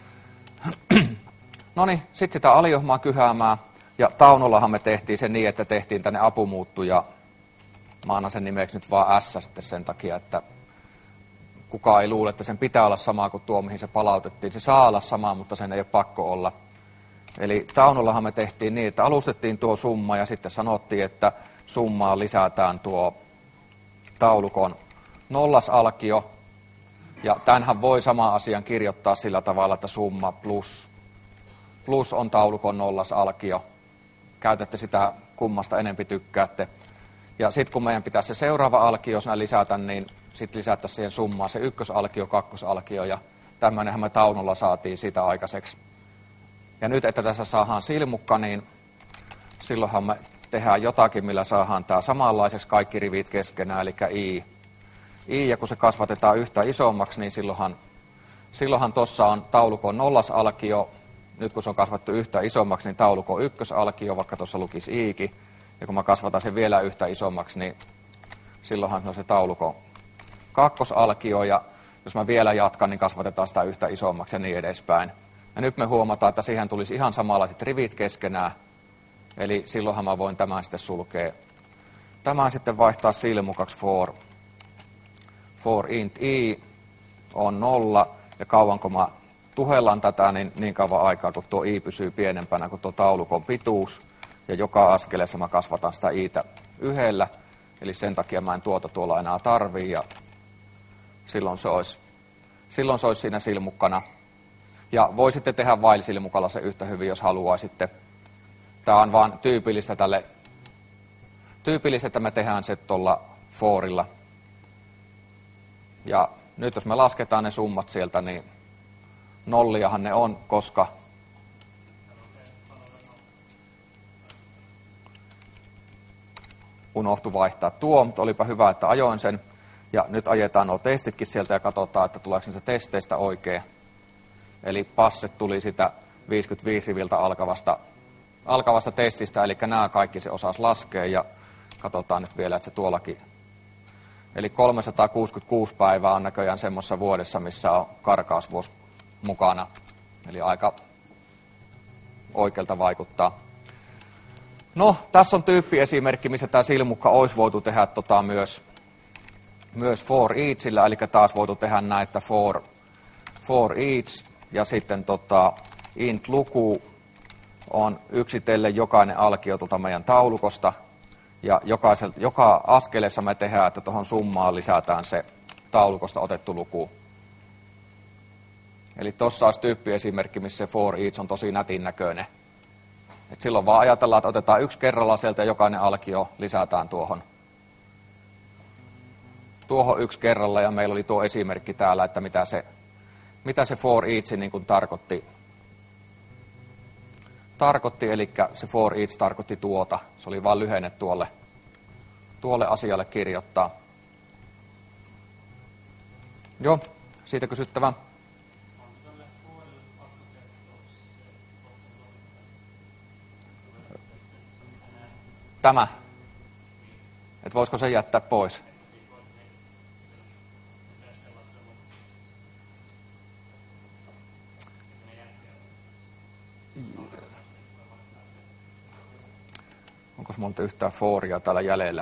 No niin, sitten sitä aliohjelmaa kyhäämään. Ja Taunollahan me tehtiin se niin, että tehtiin tänne apumuuttuja. Mä annan sen nimeksi nyt vaan S sitten sen takia, että kukaan ei luule, että sen pitää olla sama kuin tuo, mihin se palautettiin. Se saa olla sama, mutta sen ei ole pakko olla. Eli Taunollahan me tehtiin niin, että alustettiin tuo summa ja sitten sanottiin, että summaan lisätään tuo taulukon nollasalkio. Ja tämänhän voi sama asian kirjoittaa sillä tavalla, että summa plus on taulukon nollasalkio. Käytätte sitä kummasta enempi tykkäätte. Ja sitten kun meidän pitäisi se seuraava alkio lisätä, niin sitten lisättäisiin siihen summaan se ykkösalkio, kakkosalkio ja tämmöinenhän me Taunolla saatiin siitä aikaiseksi. Ja nyt, että tässä saadaan silmukka, niin silloinhan me tehdään jotakin, millä saadaan tämä samanlaiseksi kaikki rivit keskenään, eli i, ja kun se kasvatetaan yhtä isommaksi, niin silloinhan tuossa on taulukon nollasalkio. Nyt kun se on kasvattu yhtä isommaksi, niin taulukon ykkösalkio, vaikka tuossa lukisi ikin. Ja kun mä kasvatan sen vielä yhtä isommaksi, niin silloinhan se on se taulukon kakkosalkio. Ja jos mä vielä jatkan, niin kasvatetaan sitä yhtä isommaksi ja niin edespäin. Ja nyt me huomataan, että siihen tulisi ihan samanlaiset rivit keskenään. Eli silloinhan mä voin tämän sitten sulkea. Tämän sitten vaihtaa silmukaksi for int i on 0. Ja kauanko mä tuhellan tätä, niin kauan aikaa, kun tuo i pysyy pienempänä kuin tuo taulukon pituus. Ja joka askeleessa mä kasvatan sitä i'tä 1. Eli sen takia mä en tuota tuolla enää tarvii. Ja silloin se olisi siinä silmukkana. Ja voisitte tehdä while-silmukalla se yhtä hyvin, jos haluaisitte. Tämä on vaan tyypillistä, että me tehdään se tuolla forilla. Ja nyt jos me lasketaan ne summat sieltä, niin nolliahan ne on, koska unohtui vaihtaa tuo, mutta olipa hyvä, että ajoin sen. Ja nyt ajetaan nuo testitkin sieltä ja katsotaan, että tuleeko se testeistä oikein. Eli passet tuli sitä 55 riviltä alkavasta testistä, eli nämä kaikki se osasi laskea, ja katsotaan nyt vielä, että se tuollakin. Eli 366 päivää on näköjään semmoisessa vuodessa, missä on karkausvuosi mukana, eli aika oikealta vaikuttaa. No, tässä on tyyppiesimerkki, missä tämä silmukka olisi voitu tehdä myös for eachillä, eli taas voitu tehdä näitä for each, ja sitten int luku on yksitellen jokainen alkio meidän taulukosta, ja joka askeleessa me tehdään, että tuohon summaan lisätään se taulukosta otettu luku. Eli tuossa olisi tyyppiesimerkki, missä se for each on tosi nätin näköinen. Et silloin vaan ajatellaan, että otetaan yksi kerrallaan sieltä ja jokainen alkio lisätään tuohon yksi kerralla. Ja meillä oli tuo esimerkki täällä, että mitä se for each niin kuin tarkoitti. Eli se for each tarkoitti tuota. Se oli vain lyhenne tuolle asialle kirjoittaa. Joo, siitä kysyttävä. Tämä. Että voisiko se jättää pois? Onko monta yhtään foria täällä jäljellä?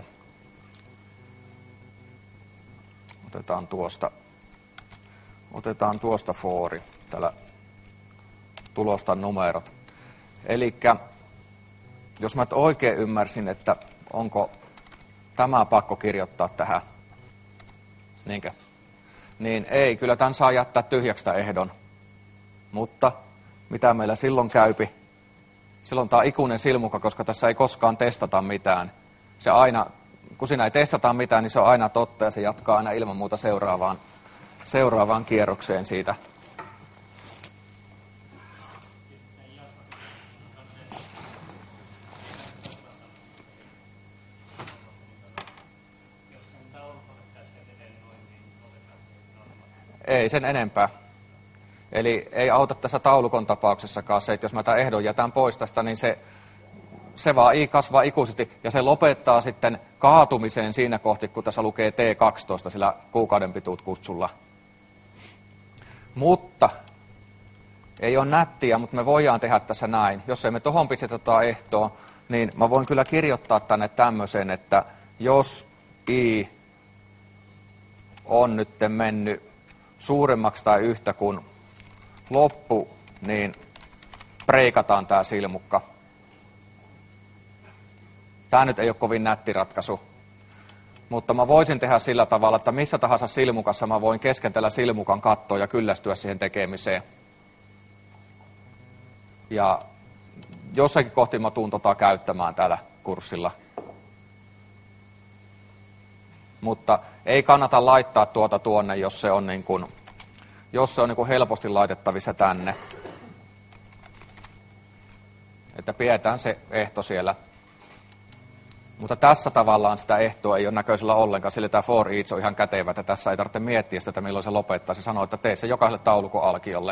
Otetaan tuosta fori. Täällä tulostan numerot. Elikkä jos mä oikein ymmärsin, että onko tämä pakko kirjoittaa tähän, niinkö? Niin ei, kyllä tämän saa jättää tyhjäksi ehdon. Mutta mitä meillä silloin käypi? Silloin tämä on ikuinen silmukka, koska tässä ei koskaan testata mitään. Se aina, kun siinä ei testata mitään, niin se on aina totta ja se jatkaa aina ilman muuta seuraavaan kierrokseen siitä. Ei sen enempää. Eli ei auta tässä taulukon tapauksessakaan se, että jos mä tämän ehdon jätän pois tästä, niin se vaan kasvaa ikuisesti ja se lopettaa sitten kaatumiseen siinä kohti, kun tässä lukee T12 sillä kuukauden pituutkutsulla. Mutta ei ole nättiä, mutta me voidaan tehdä tässä näin. Jos ei me tohon pistetä ehtoa, niin mä voin kyllä kirjoittaa tänne tämmöisen, että jos i on nyt mennyt suuremmaksi tai yhtä kuin loppu, niin breikataan tämä silmukka. Tämä nyt ei ole kovin nätti ratkaisu, mutta mä voisin tehdä sillä tavalla, että missä tahansa silmukassa mä voin keskentellä silmukan kattoa ja kyllästyä siihen tekemiseen. Ja jossakin kohti mä tuun käyttämään täällä kurssilla. Mutta ei kannata laittaa tuota tuonne, jos se on, niin kuin helposti laitettavissa tänne. Että pidetään se ehto siellä. Mutta tässä tavallaan sitä ehtoa ei ole näköisellä ollenkaan, sillä tämä for each on ihan kätevä, että tässä ei tarvitse miettiä sitä, että milloin se lopettaa. Se sanoo, että tee se jokaiselle taulukon alkiolle.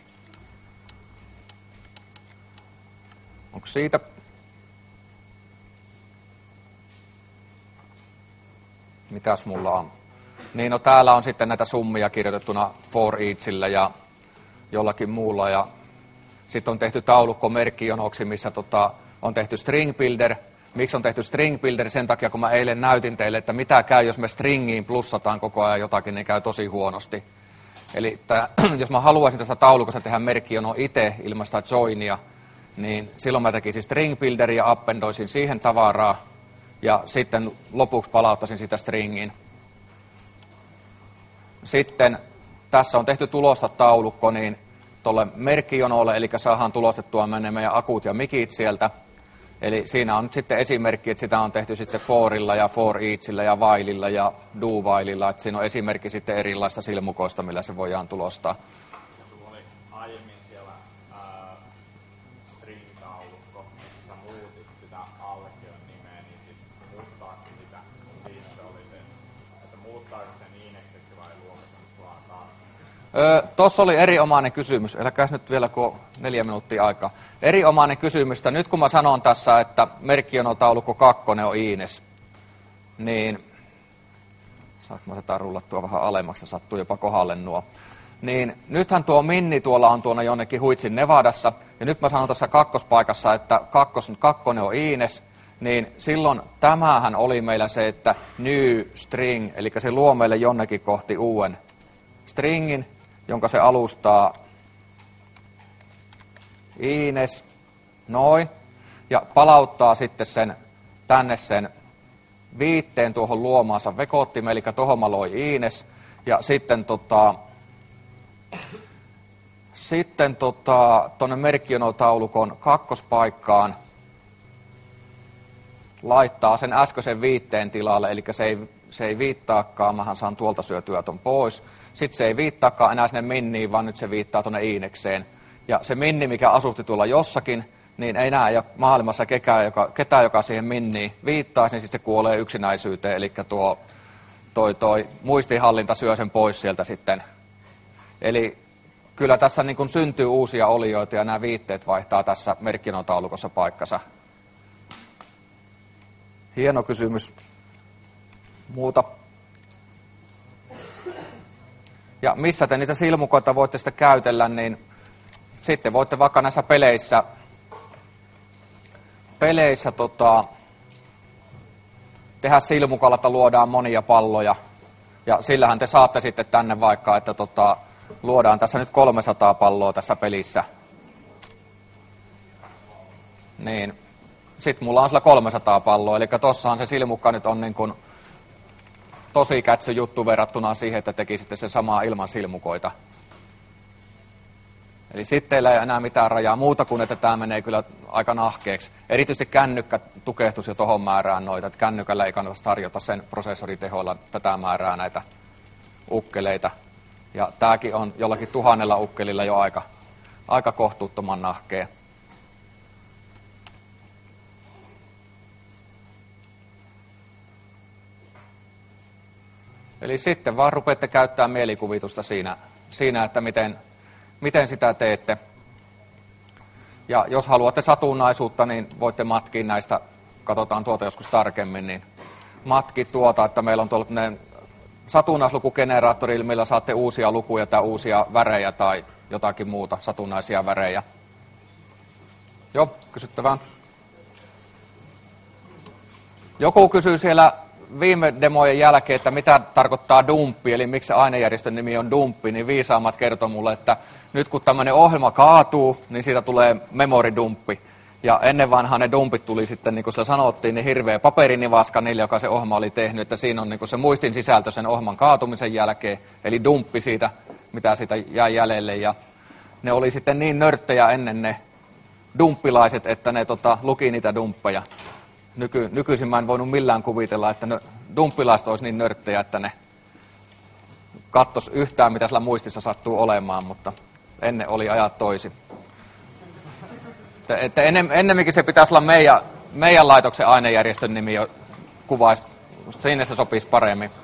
Onko siitä? Mitäs mulla on? Niin, no täällä on sitten näitä summia kirjoitettuna for eachillä ja jollakin muulla. Ja sitten on tehty taulukko merkkijonoksi, missä on tehty string builder. Miksi on tehty string builder? Sen takia, kun mä eilen näytin teille, että mitä käy, jos me stringiin plussataan koko ajan jotakin, niin käy tosi huonosti. Eli jos mä haluaisin tästä taulukosta tehdä merkkijono itse ilman sitä joinia, niin silloin mä tekisin string builderin ja appendoisin siihen tavaraa. Ja sitten lopuksi palauttaisin sitä stringin. Sitten tässä on tehty tulosta taulukko niin tuolle merkkijonolle, eli saadaan tulostettua meidän akut ja mikit sieltä. Eli siinä on nyt sitten esimerkki, että sitä on tehty sitten forilla ja for eachillä ja whileilla ja do whileilla. Että siinä on esimerkki sitten erilaista silmukoista, millä se voidaan tulostaa. Sulla oli aiemmin siellä string-taulukko, missä muutit sitä alkion nimeä, niin sitten muuttaako sitä, siinä se oli se, että muuttaako sen inekseksi vai luoko sen vaan taas? Tuossa oli erinomainen kysymys, eläkäs nyt vielä kun 4 minuuttia aikaa. Erinomainen kysymys, nyt kun mä sanon tässä, että merkkijonotaulukko 2 on Ines, niin saanko mä tätä rullattua vähän alemmaksi, sattuu jopa kohdalle nuo. niin nythän tuo Minni tuolla on tuonne jonnekin Huitsin Nevadassa, ja nyt mä sanon tuossa kakkospaikassa, että kakkonen on Iines, niin silloin tämähän oli meillä se, että new string, eli se luo meille jonnekin kohti uuden stringin, jonka se alustaa Iines, noin, ja palauttaa sitten sen tänne sen viitteen tuohon luomaansa vekottimeen, eli tuohon mä loin Iines, ja sitten tuonne merkkionotaulukon kakkospaikkaan laittaa sen äskeisen viitteen tilalle, eli se ei viittaakaan, mähän saan tuolta syötyä ton pois. Sitten se ei viittaakaan enää sinne Minniin, vaan nyt se viittaa tuonne Iinekseen. Ja se Minni, mikä asusti tuolla jossakin, niin ei enää ole maailmassa ketään, joka siihen Minniin viittaisi, niin sitten se kuolee yksinäisyyteen, eli toi muistinhallinta syö sen pois sieltä sitten. Eli kyllä tässä niin kuin syntyy uusia olioita ja nämä viitteet vaihtaa tässä merkkinotaulukossa paikkansa. Hieno kysymys. Muuta. Ja missä te niitä silmukoita voitte sitten käytellä, niin sitten voitte vaikka näissä peleissä tehdä silmukalla, että luodaan monia palloja. Ja sillähän te saatte sitten tänne vaikka, että luodaan tässä nyt 300 palloa tässä pelissä. Niin. Sitten mulla on sillä 300 palloa, eli tossahan se silmukka nyt on niin kuin tosi kätsy juttu verrattuna siihen, että tekisitte sen samaa ilman silmukoita. Eli sitten teillä ei enää mitään rajaa muuta kuin, että tämä menee kyllä aika nahkeeksi. Erityisesti kännykkä tukehtuisi jo tohon määrään noita, että kännykällä ei kannata tarjota sen prosessoritehoilla tätä määrää näitä ukkeleita. Ja tämäkin on jollakin 1000 ukkelilla jo aika kohtuuttoman nahkea. Eli sitten vaan rupeatte käyttämään mielikuvitusta siinä että miten sitä teette. Ja jos haluatte satunnaisuutta, niin voitte matkia näistä, katsotaan tuota joskus tarkemmin, niin matki tuota, että meillä on tuolla satunnaislukugeneraattori, millä saatte uusia lukuja tai uusia värejä tai jotakin muuta satunnaisia värejä. Joo, kysyttävää. Joku kysyy siellä viime demojen jälkeen, että mitä tarkoittaa dumppi, eli miksi se ainejärjestön nimi on dumppi, niin viisaammat kertoi mulle, että nyt kun tämmöinen ohjelma kaatuu, niin siitä tulee memoridumppi. Ja ennen vanhaan ne dumpit tuli sitten, niin kuin sillä sanottiin, niin hirveä paperinivaska niille, joka se ohjelma oli tehnyt, että siinä on niin kuin se muistin sisältö sen ohjelman kaatumisen jälkeen, eli dumppi siitä, mitä siitä jäi jäljelle. Ja ne oli sitten niin nörttejä ennen ne dumppilaiset, että ne luki niitä dumppeja. Nykyisin mä en voinut millään kuvitella, että dumppilaiset olisi niin nörttejä, että ne kattos yhtään, mitä sillä muistissa sattuu olemaan, mutta ennen oli ajat toisin. Että ennemminkin se pitäisi olla meidän laitoksen ainejärjestön nimi, kuvaisi, siinä se sopisi paremmin.